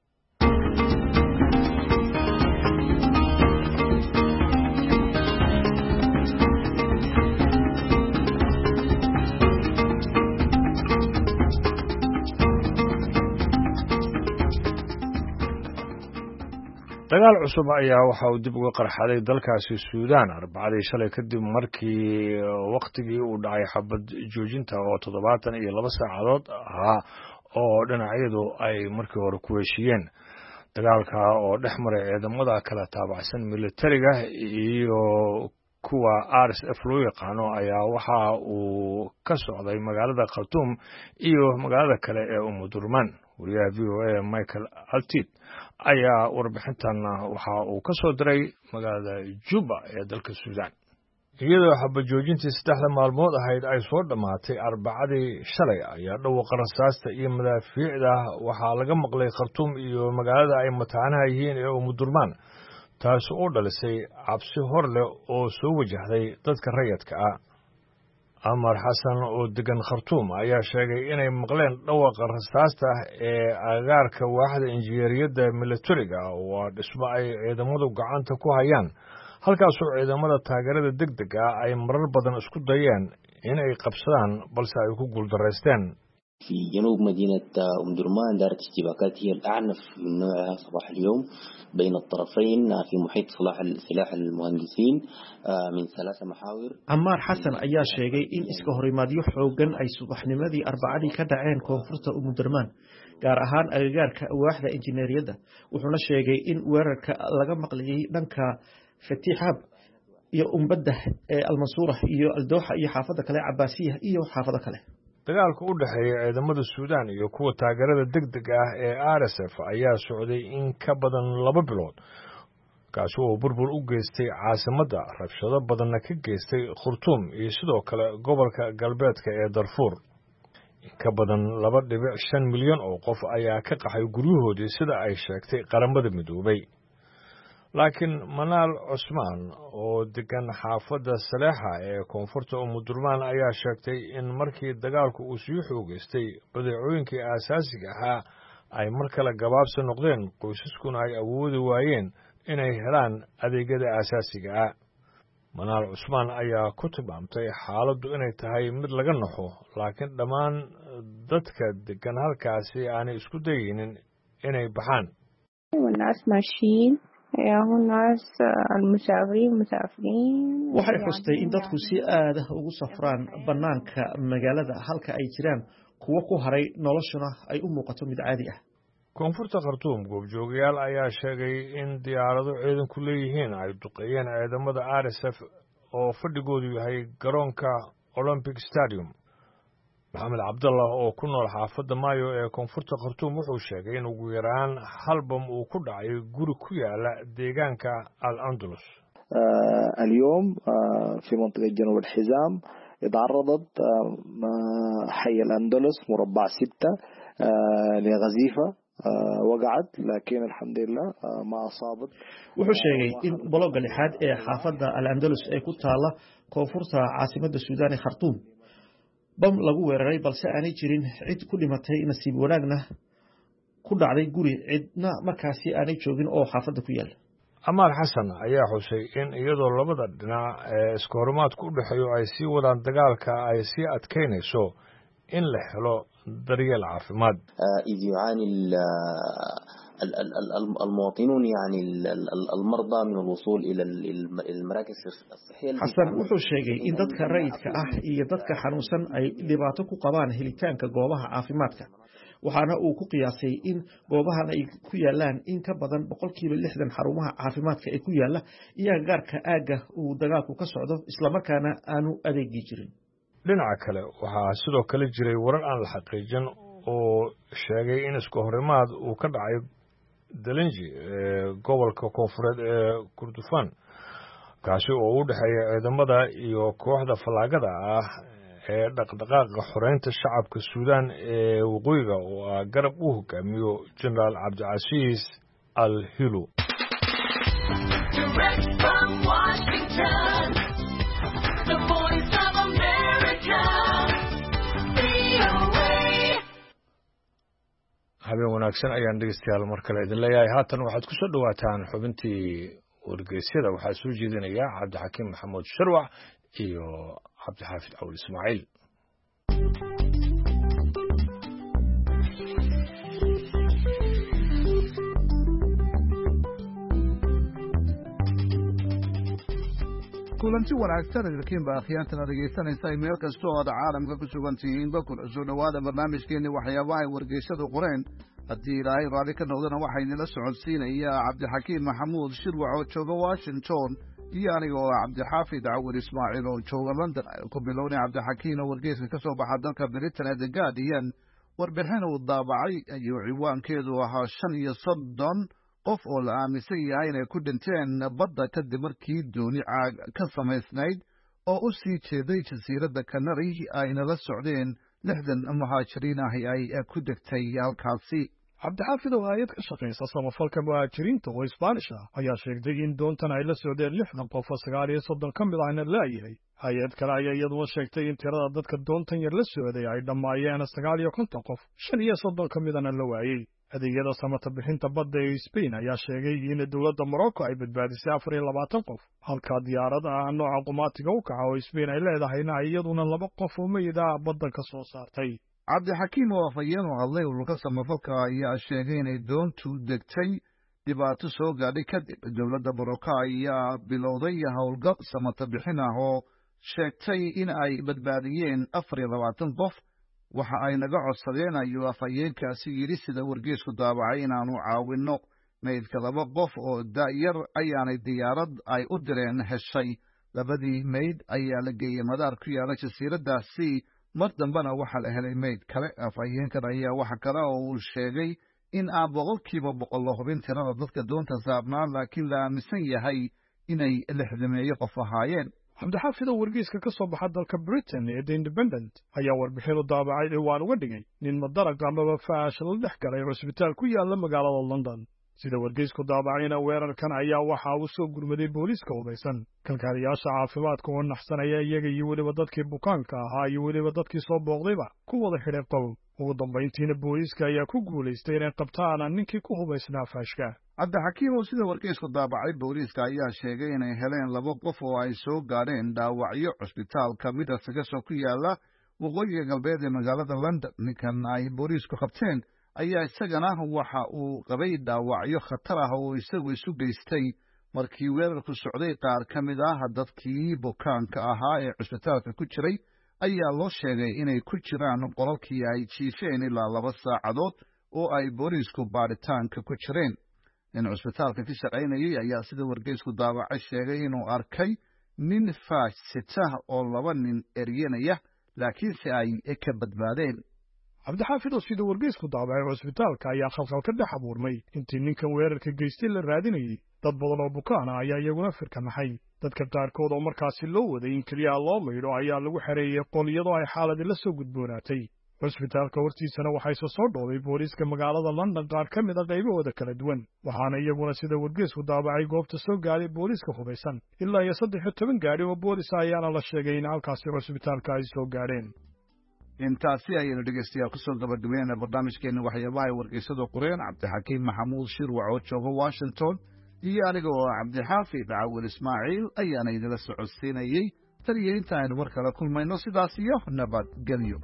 dagaal cusub ayaa waxa uu dib uga qarxaday dalkaasi Suudaan Arbacadii shalay kadib markii waqtigii uu dhacay xabad joojinta oo 72 saacadood ahaa oo dhinacyadu ay markii hore ku heshiiyeen. dagaalka oo dhex maray ciidamada kala taabacsan militariga iyo kuwa RSF loo yaqaano ayaa waxa uu ka socday magaalada Khartoum iyo magaalada kale ee Umudurman. wariyaha VOA Michael Altid ayaa warbixintan waxa uu ka soo diray magaalada Juba ee dalka Suudaan. iyadoo xabad joojintii 3 maalmood ahayd ay soo dhamaatay Arbacadii shalay ayaa dhawaaqa rasaasta iyo madaafiicda waxaa laga maqlay Khartoum iyo magaalada ay mataanaha yihiin ee Umudurman, taas oo dhalisay cabsi hor leh oo soo wajahday dadka rayidka ah. Amar Xasan oo degan Khartoum ayaa sheegay inay maqleen dhawaaqa rasaasta ee agaarka waaxda injineeriyadda militariga oo dhismo ay ciidamadu gacanta ku hayaan, halkaas oo ciidamada taageerada degdega ah ay marar badan isku dayeen inay qabsadaan balse ay ku guuldareysteen. في جنوب مدينة أم درمان دارت اشتباكات هي الأعنف من نوعها صباح اليوم بين الطرفين في محيط سلاح المهندسين من 3 محاور. عمار حسن ayaa sheegay in iska horimaadyo xoogan ay subaxnimadii Arbacadii ka dhaceen koonfurta Umm Durman, gaar ahaan agagaarka waaxda injineeriyadda. wuxuuna sheegay in weerarka laga maqlayay dhanka Fatihab iyo Umbadda ee Al-Mansuura iyo Al-Dooxa iyo xaafada kale Cabbaasiya iyo xaafada kale. dagaalka u dhaxeeya ciidamada Suudaan iyo kuwa taageerada degdega ah ee RSF ayaa socday in ka badan 2 bilood, kaas oo burbur u geystay caasimadda, rabshado badanna ka geystay Khartoum iyo sidoo kale gobolka galbeedka ee Darfur. in ka badan 2.5 milyan oo qof ayaa ka qaxay guryahoodii sida ay sheegtay qaramada midoobay. laakiin Manaal Cusmaan oo degan xaafadda Saleexa ee koonfurta Umudurman ayaa sheegtay in markii dagaalku uu sii xoogaystay badeecooyinkii aasaasiga ahaa ay mar kale gabaabsi noqdeen, qoysaskuna ay awoodi waayeen inay helaan adeegyada aasaasiga ah. manaal cusmaan ayaa ku tilmaamtay xaaladdu inay tahay mid laga naxo laakiin dhammaan dadka degan halkaasi aanay isku dayaynin inay baxaan waxay xustay in dadku si aad ah ugu safraan bannaanka magaalada halka ay jiraan kuwo ku haray noloshuna ay u muuqato mid caadi ah koonfurta khartuum goobjoogayaal ayaa sheegay in diyaarado ciidanku leeyihiin ay duqeeyeen ciidamada RSF oo fadhigoodu yahay garoonka Olympic Stadium maxamed cabdallah oo ku nool xaafadda maayo ee koonfurta khartuum wuxuu sheegay in ugu yaraan hal bam uu ku dhacay guri ku yaala deegaanka Al-Andalus اليوم في منطقة جنوب الحزام تعرضت حي الأندلس مربع 6 لغزيفة وقعت لكن الحمد لله ما أصابت wuxuu sheegay in baloga lixaad ee xaafadda Al-Andalus ay ku taala koonfurta caasimadda Suudaan ee Khartoum bam lagu weeraray balse aanay jirin cid ku dhimatay nasiib wanaagna ku dhacday guri cidna markaasi aanay joogin oo xaafadda ku yaal Amaar Xasan ayaa xusay in iyadoo labada dhinac ee iska horimaadku u dhaxeeyo ay sii wadaan dagaalka ay sii adkeynayso in la helo daryeel caafimaad إذ يعاني المواطنون يعني المرضى من الوصول إلى المراكز الصحية xasan wuxuu sheegay in dadka rayidka ah iyo dadka xanuunsan ay dhibaato ku qabaan helitaanka goobaha caafimaadka waxaana uu ku qiyaasay in goobahan ay ku yaalaan in ka badan 60% xarumaha caafimaadka ee ku yaala iyo gaarka aaga uu dagaalku ka socdo isla markaana aanu adeegi jirin dhinaca kale waxaa sidoo kale jiray warar aan la xaqiijin oo sheegay in isku horimaad uu ka dhacay Dalanji gobolka koonfureed ee Kurdufan kaasi oo u dhaxeeya ciidamada iyo kooxda falaagada ah ee dhaqdhaqaaqa xoreynta shacabka Suudaan ee waqooyiga oo garab u hogaamiyo Generaal Cabdicasiis Al-Hilo habeen wanaagsan ayaan dhegeystayaal mar kale idin leeyahay haatan waxaad ku soo dhawaataan xubintii wargeysyada waxaa soo jeedinaya Cabdixakiim Maxamuud Sharwac iyo Cabdixaafid Awil Ismaaciil kulanti wanaagsan idinkiin baa khiyaantana dhegeysanaysa meel kasta oo aad caalamka ku sugan tihiinba kula soo dhawaada barnaamijkeeni waxyaabaha ay wargeysyadu qoreen haddii ilaahay raalli ka noqdana waxaa idinla socodsiinaya Cabdixakiim Maxamuud Shirwac oo jooga Washington iyo aniga oo Cabdixaafid Awil Ismaaciil oo jooga London ku bilowna Cabdixakiim oo wargeyska ka soo baxa dalka Britain ee The Guardian warbixin uu daabacay ayuu ciwaankeedu ahaa 35 qof oo la aaminsan yahay inay ku dhinteen badda kadib markii dooni caag ka samaysnayd oo u sii jeeday jasiiradda Canary ayna la socdeen 60 muhaajiriin ah ay ku degtay halkaasi cabdixaafid oo hay'ad ka shaqeysa samafalka muhaajiriinta oo Isbaanish ah ayaa sheegtay in doontan ay la socdeen 60 qof oo 39 ka mid ahna laayahay hay'ad kale ayaa iyaduna sheegtay in tirada dadka doontan yar la socday ay dhammaayeen 59 qof 35 ka midana la waayay adeegyada samata bixinta badda ee Spain ayaa sheegay in dawladda Morocco ay badbaadisay 24 qof halka diyaarada nooca qumaatiga u kaca oo Spain ay leedahayna iyaduna 2 qof oo meeyda badda ka soo saartay Cabdixakiim oo afayeen oo hadlay ururka samafalka ayaa sheegay inay doontu degtay dhibaato soo gaadhay kadib dawladda Morocco ayaa bilowday howlgal samata bixin ah oo sheegtay in ay badbaadiyeen 24 qof waxa ay naga codsadeen ayuu afayeenkaasi yidhi sida wargeysku daabacay inaanu caawinno meydka 2 qof oo da'yar ayaanay diyaarad ay u direen heshay labadii meyd ayaa la geeyey madaar ku yaala jasiiraddaasi mar dambena waxaa la helay meyd kale afayeenkan ayaa waxa kale oo uu sheegay in aan 100% la hubin tirada dadka doonta saarnaan laakiin la aaminsan yahay inay 60 qof ahaayeen cabdixaafid oo wargeyska ka soo baxa dalka Britain ee The Independent ayaa warbixin u daabacay dhawaan uga dhigay nin madarag amaba faash la dhex galay cusbitaal ku yaala magaalada London sida wargeysku daabacayna weerarkan ayaa waxa uu soo gurmaday booliiska hubaysan kalkaaliyaasha caafimaadka oo naxsanaya iyaga iyo weliba dadkii bukaanka ahaa iyo weliba dadkii soo booqdayba ku wada xidhay qowl ugu dambayntiina booliiska ayaa ku guulaystay inay qabtaan ninkii ku hubaysnaa faashka. cabdixakiim oo sida wargeysku daabacay booliiska ayaa sheegay inay heleen 2 qof oo ay soo gaadheen dhaawacyo cusbitaalka Middlesex oo ku yaala waqooyiga galbeed ee magaalada London. ninkan ay booliisku qabteen ayaa isagana waxa uu qabay dhaawacyo khatar ah oo isagu isu geystay markii weerarku socday. qaar ka mid ah dadkii bukaanka ahaa ee cusbitaalka ku jiray ayaa loo sheegay inay ku jiraan qolalkii ay jiifeen ilaa 2 saacadood oo ay booliisku baaritaanka ku jireen. in cusbitaalka ka shaqaynayay ayaa sida wargeysku daabacay sheegay inuu arkay nin faashita oo 2 nin eryanaya laakiinse ay ka badbaadeen. cabdixaafid oo sida wargeysku daabacay cusbitaalka ayaa khalkhal ka dhex abuurmay intii ninkan weerarka geystay la raadinayay. dad badan oo bukaan ah ayaa iyaguna firkanaxay. dadka qaarkood oo markaasi loo waday in keliya loo maydho ayaa lagu xereeyey qol iyadoo ay xaaladii la soo gudboonaatay. cusbitaalka hortiisana waxaa soo dhoobay booliiska magaalada London qaar ka mid ah qaybahooda kala duwan, waxaana iyaguna sida wargeysku daabacay goobta soo gaaray booliiska hubaysan. ilaa iyo 13 gaari oo boolis ayaana la sheegay in halkaasi cusbitaalka ay soo gaadheen. intaasi ayaynu dhegeystayaal ku soo gabagabeynaa barnaamijkeena waxyaabaha ay wargeysadu qoreen. cabdixakiim maxamuud shirwac oo jooga Washington iyo aniga oo cabdixaafid cawil ismaaciil ayaana idila socodsiinayay. tan iyo inta aynu mar kale kulmayno sidaas iyo nabadgelyo.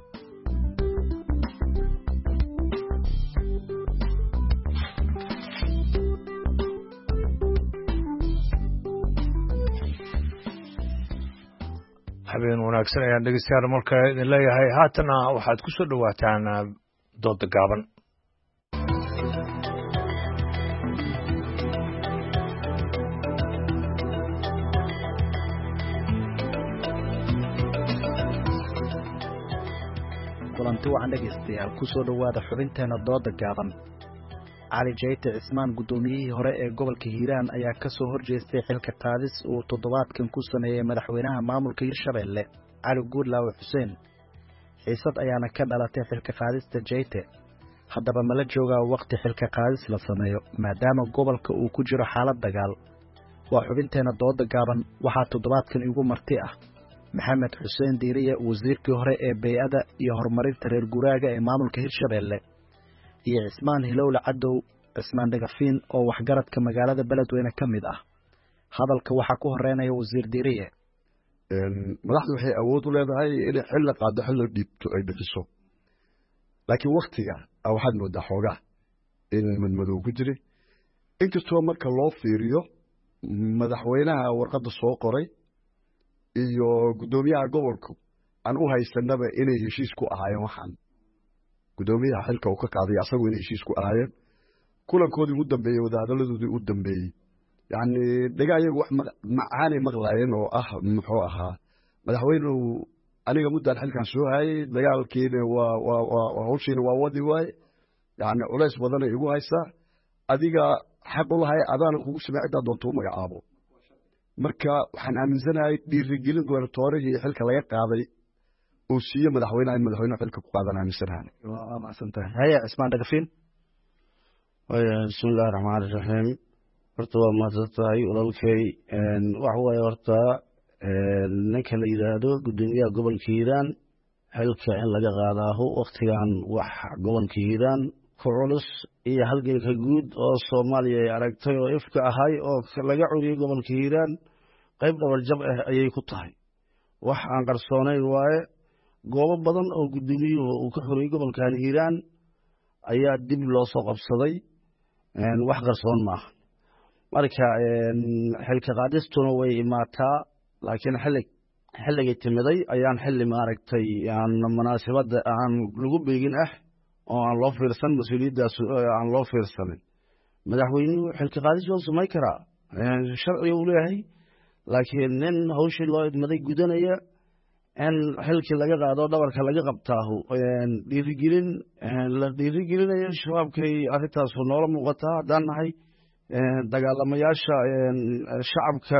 habeen wanaagsan ayaan dhegeystayaal markale idin leeyahay. haatana waxaad ku soo dhawaataan dooda gaaban. kulanti wacan dhegeystayaal ku soo dhowaada xubinteena dooda gaaban. cali jayte cismaan guddoomiyihii hore ee gobolka hiiraan ayaa ka soo horjeestay xilka qaadis uu toddobaadkan ku sameeyey madaxweynaha maamulka hirshabeelle cali guudlaawe xuseen. xiisad ayaana ka dhalatay xilka qaadista jayte. haddaba mala joogaa waqti xilka qaadis la sameeyo maadaama gobolka uu ku jiro xaalad dagaal? waa xubinteena dooda gaaban. waxaa toddobaadkan igu marti ah maxamed xuseen diiriye, wasiirkii hore ee bey'ada iyo horumarinta reer guraaga ee maamulka hirshabeelle, iyo cismaan hilowle cadow cismaan dhagafiin oo waxgaradka magaalada beledweyne ka mid ah. hadalka waxaa ku horeynaya wasiir diiriye. madaxdu waxay awood u leedahay inay xil la qaado, xil la dhiibto ay bixiso, laakiin waktiga waxaad moodaa xoogaa inay madmadow ku jiray. inkastoo marka loo fiiriyo madaxweynaha warqadda soo qoray iyo guddoomiyaha gobolku aan u haysanaba inay heshiis ku ahaayeen. waxaan guddoomiyaha xilka uu ka qaaday asagu inay heshiis ku ahaayeen. kulankoodii ugu dambeeyey, wadahadaladoodii ugu dambeeyey, yacni dhaga ayagu wax macaanay maqlaayeen oo ah muxuu ahaa madaxweynuhu aniga muddaan xilkan soo hayay, dagaalkiina waa hawshiina waa wadi waaye, yacni culays badanay igu haysaa, adiga xaq u lahay adaana kugu samey ciddaa doonta u magacaabo. marka waxaan aaminsanahay dhiirigelin gobernatorihii xilka laga qaaday uu siiye madaxweynaha in madaxweynuhu xilka ku qaadan aaminsanahay. waa macsantahay. haya cismaan dhagafiin. bismillahi raxmaani raxiim. horta waa mahadsantahay walaalkay. waxa waaye horta ninka la yidhaahdo guddoomiyaha gobolka hiiraan xilka in laga qaadaaho waktigan wax gobolka hiiraan ku culus iyo halganka guud oo soomaaliya ay aragtay oo ifka ahay oo laga curiyey gobolka hiiraan qayb dhabarjab ah ayay ku tahay. wax aan qarsoonayn waaye. goobo badan oo guddoomiyuhu uu ka xuriyey gobolkan hiiraan ayaa dib loo soo qabsaday. wax qarsoon maaha. marka xilka qaadistuna way imaataa, laakiin xilligii timiday ayaan xilli maaragtay aan munaasabadda aan lagu beegin ah oo aan loo fiirsan, mas-uuliyaddaas aan loo fiirsanin. madaxweynuhu xilka qaadis waa samayn karaa, sharciga uu leeyahay, laakiin nin hawshii loo idmaday gudanaya in xilkii laga qaado dhabarka laga qabtaahu dhiirigelin la dhiirigelinayo shabaabkay arrintaasu noola muuqataa. haddaan nahay dagaalamayaasha shacabka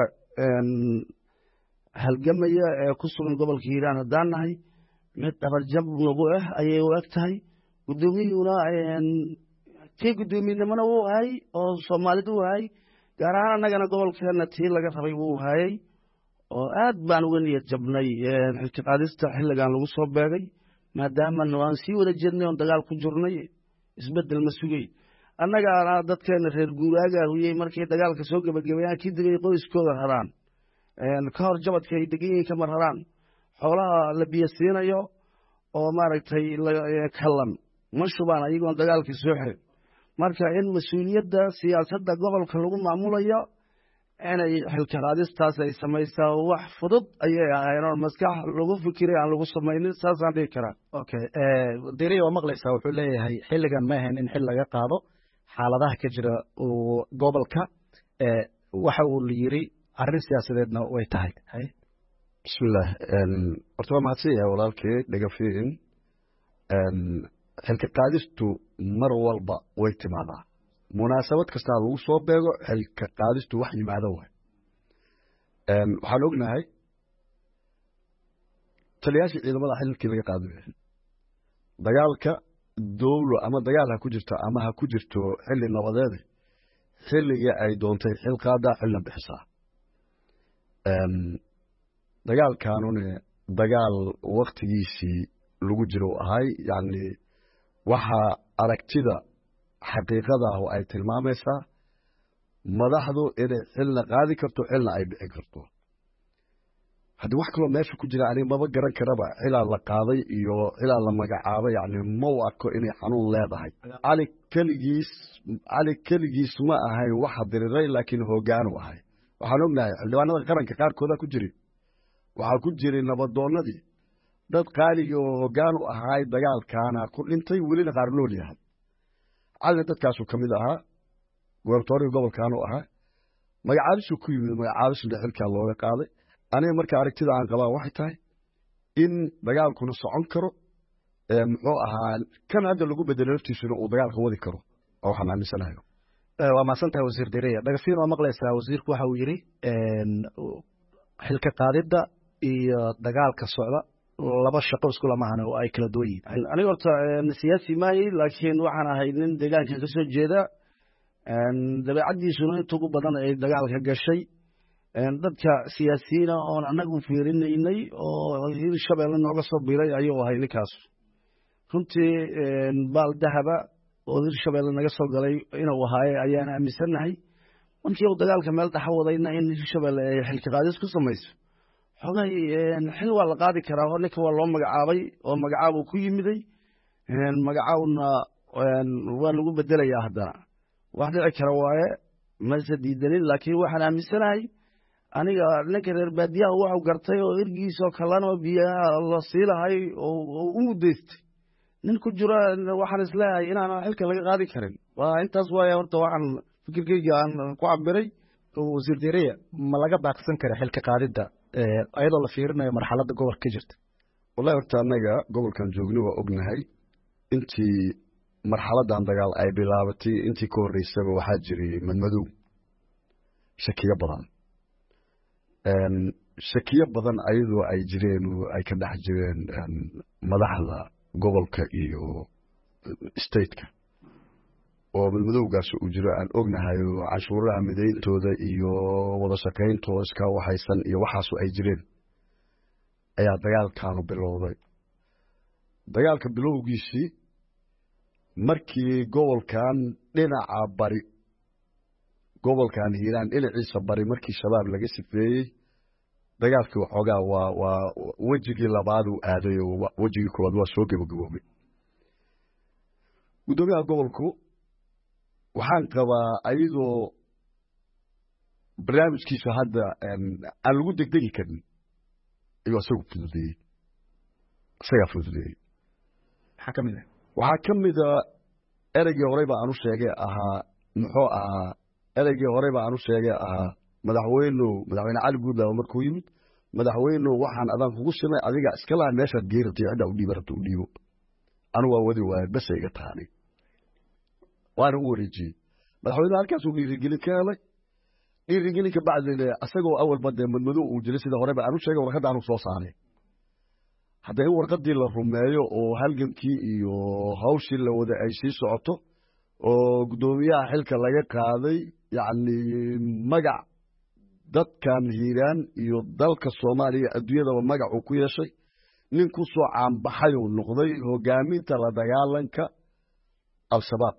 halgamaya ee ku sugan gobolka hiiraan, haddaan nahay mid dhabarjab nagu ah ayay u eg tahay. guddoomiyuhuna tii guddoominimona wuu hayay oo soomaalida wuu hayay gaar ahaan annagana gobolkeena tii laga rabay wuu hayay oo aad baan uga niyad jabnay xilka qaadista xilligan lagu soo beegay maadaama aan sii wada jirnay oon dagaal ku jirnay isbeddel ma sugay annagaana dadkeena reer guuraaga huyey markay dagaalka soo gebagabeeyaan kadibay qoyskooda raraan ka hor jabadka ay degan yihiin kama raraan xoolaha la biyo siinayo oo maaragtay kallan ma shubaan ayagoon dagaalkii soo xirin marka in mas-uuliyadda siyaasadda gobolka lagu maamulayo inay xilka qaadistaas ay samaysaa wax fudud ayay ahayn oo maskax lagu fikiray aan lagu samaynin saasaan dhihi karaa okay deriya waa maqlaysaa wuxuu leeyahay xilligan ma ahayn in xil laga qaado xaaladaha ka jira gobolka waxa uu yiri arrin siyaasadeedna way tahay bismillaah horta waa mahadsan yahay walaalkay dhagafiin xilka qaadistu mar walba way timaadaa munaasabad kastaa lagu soo beego xilka qaadistu wax yimaado waay waxaan ognahay taliyaashii ciidamada xilkii laga qaado dagaalka dowlo ama dagaal ha ku jirto ama ha ku jirto xilli nabadeed xilligii ay doontay xil qaadaa xilna bixisaa dagaalkaanune dagaal waktigiisii lagu jiro ahay yacni waxaa aragtida xaqiiqada ah oo ay tilmaamaysaa madaxdu inay xilna qaadi karto xilna ay bixin karto haddii wax kaloo meesha ku jira aniga maba garan karaba xilaa la qaaday iyo xilaa la magacaabay yacni ma u arko inay xanuun leedahay cali keligiis ma ahayn waxa diriray laakiin hoggaanu ahay waxaan ognahay xildhibaanada qaranka qaarkooda ku jiri waxaa ku jiray nabadoonnadii dad qaaligii oo hoggaan u ahaay dagaalkaana ku dhintay welina qaar nool yahay calina dadkaasuu ka mid ahaa gobortoorihii gobolkaanu ahaa magacaabisuu ku yimid magacaabisna xilkaa looga qaaday aniga marka aragtida aan qabaa waxay tahay in dagaalkuna socon karo muxuu ahaa kan hadda lagu bedelo laftiisuna uu dagaalka wadi karo oo waxaan aaminsanahay waa mahadsantahay wasiir dereya dhagafiin waa maqlaysaa wasiirku waxa uu yidhi xilka qaadidda iyo dagaalka socda laba shaqo isku lamahan oo ay kala duwan yihiin aniga horta siyaasi maayi laakiin waxaan ahay nin deegaanka ka soo jeeda dabeecaddiisuna inta ugu badan ay dagaalka gashay dadka siyaasiyiina oon annagu fiirinaynay oo hirshabeelle nooga soo biray ayuu ahay ninkaas runtii baal dahaba oo hirshabeelle naga soo galay inuu ahaaye ayaan aaminsanahay markii uu dagaalka meel dhaxa wadayna in hirshabeelle ay xilka qaadis ku samayso xogay xil waa la qaadi karaa oo ninka waa loo magacaabay oo magacaabuu ku yimiday magacaabna waa lagu bedelayaa haddana wax dhici kara waaye mase diidanin laakiin waxaan aaminsanahay aniga ninka reer baadiyaha waxu gartay oo ergiisoo kalena biyaha la siilahay oo u mudaystay nin ku jira waxaan isleeyahay inaan xilka laga qaadi karin waa intaas waaye horta waxaan fikirkeyga aan ku cabiray wasiir dereya ma laga baaqsan kara xilka qaadidda ayadoo la fiirinayo marxaladda gobolka ka jirta wallahi horta annaga gobolkan joogno waa ognahay intii marxaladdan dagaal ay bilaabatay intii ka horreysaba waxaa jiray madmadow shakiyo badan ayadoo ay jireen oo ay ka dhex jireen madaxda gobolka iyo stateka oo madmadowgaas uu jiro aan ognahay oo canshuuraha midayntooda iyo wada shaqayntooda iska waxaysan iyo waxaasu ay jireen ayaa dagaalkaanu bilowday dagaalka bilowgiisii markii gobolkan dhinaca bari gobolkan hiiraan dhinaciisa bari markii shabaab laga sifeeyey dagaalkii waxoogaa waa wejigii labaaduu aaday oo wejigii koowaad waa soo gabagaboobay guddoomiyaha gobolku waxaan qabaa ayadoo barnaamijkiisu hadda aan lagu degdegi karin ayuu isagaa fududeeyey waxaa ka mida ereygii horeyba aan u sheegay ahaa muxuu ahaa ereygii horeyba aan u sheegay ahaa madaxweyne cali guudlaawo markuu yimid madaxweynow waxaan adaan kugu simay adiga iska laha meeshaad geeratay ciddaa u dhiiba rabta u dhiibo anu waa wadi waaye basa iga taani waana u wareejiyey madaxweyne halkaasuu dhiirigelin ka helay dhiirigelin ka bacdina asagoo awalba dee madmadow uu jiray sida horeba aan u sheegay warqadda aanu soo saaray haddii warqaddii la rumeeyo oo halgankii iyo hawshii la wada ay sii socoto oo guddoomiyaha xilka laga qaaday yacni magac dadkan hiiraan iyo dalka soomaaliya adduunyadaba magac uu ku yeeshay nin ku soo caanbaxay uu noqday hogaaminta la dagaalanka al-shabaab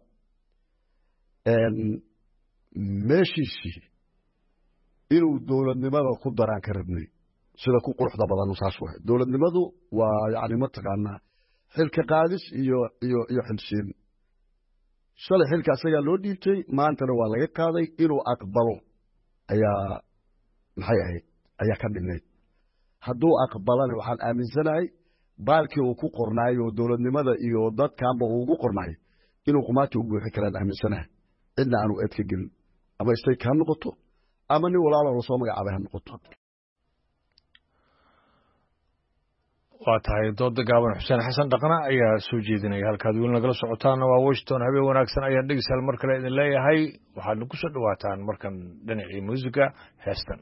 meeshiisii inuu dowladnimada ku daraan ka rabnay sida ku quruxda badan saas waay dowladnimadu waa yacni mataqaanaa xilka qaadis iyo xilsiin shalay xilka asagaa loo dhiibtay maantana waa laga qaaday inuu aqbalo ayaa maxay ahayd ayaa ka dhinayd hadduu aqbalana waxaan aaminsanahay baalkii uu ku qornaay oo dowladnimada iyo dadkanba uu ugu qornaay inuu qumaati u buuxi karaan aaminsanahay cidna aanu eed ka gelin ama istayka ha noqoto ama nin walaalo lasoo magacaabay ha noqoto waa tahay dooda gaaban xuseen xasan dhaqna ayaa soo jeedinaya halkaad weli nagala socotaana waa washington habeen wanaagsan ayaan dhegeystayaal mar kale idin leeyahay waxaadna ku soo dhawaataan markan dhinacii muusiga heestan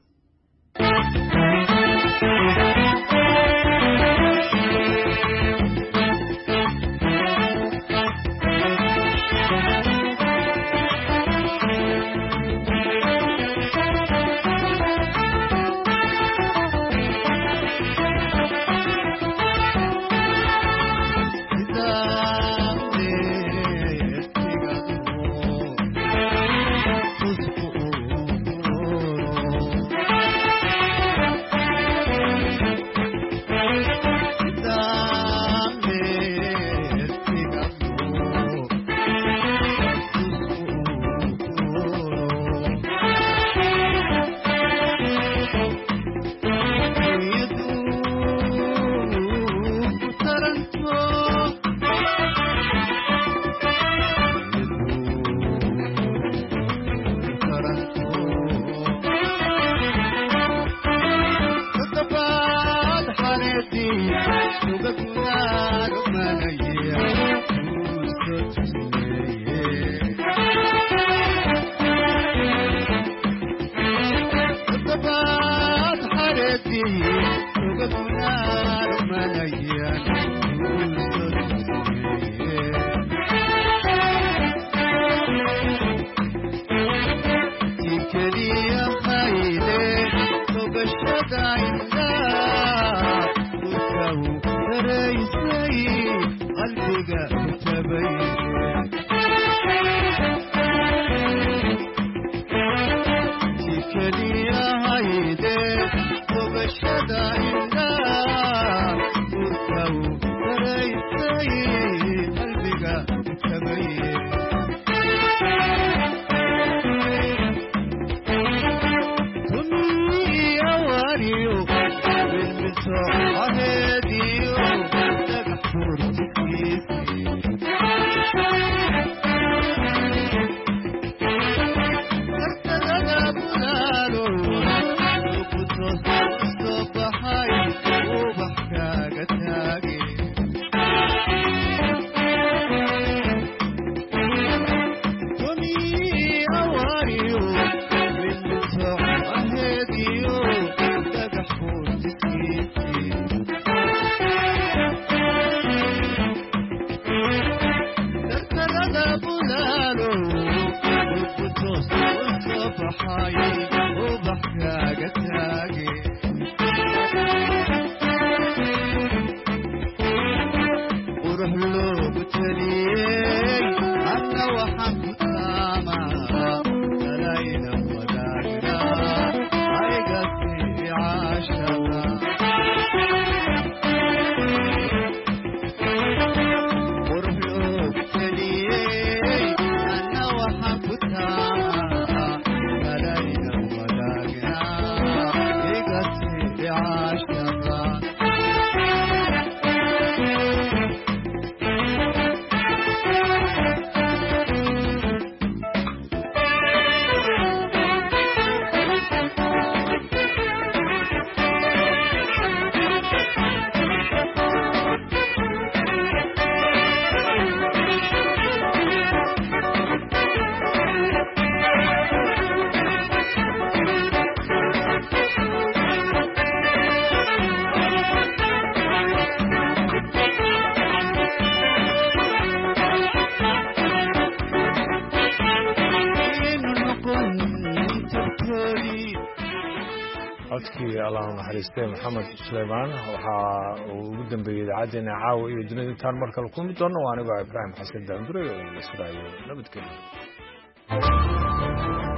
codkii allah u naxariistay maxamed suleymaan waxaa uu ugu dambeeyey idaacaddeenna caawa iyo dunida intaan mar kale kulmi doonno waa anigoo ibraahim xasan daandure oo la sugaayo nabadgelyo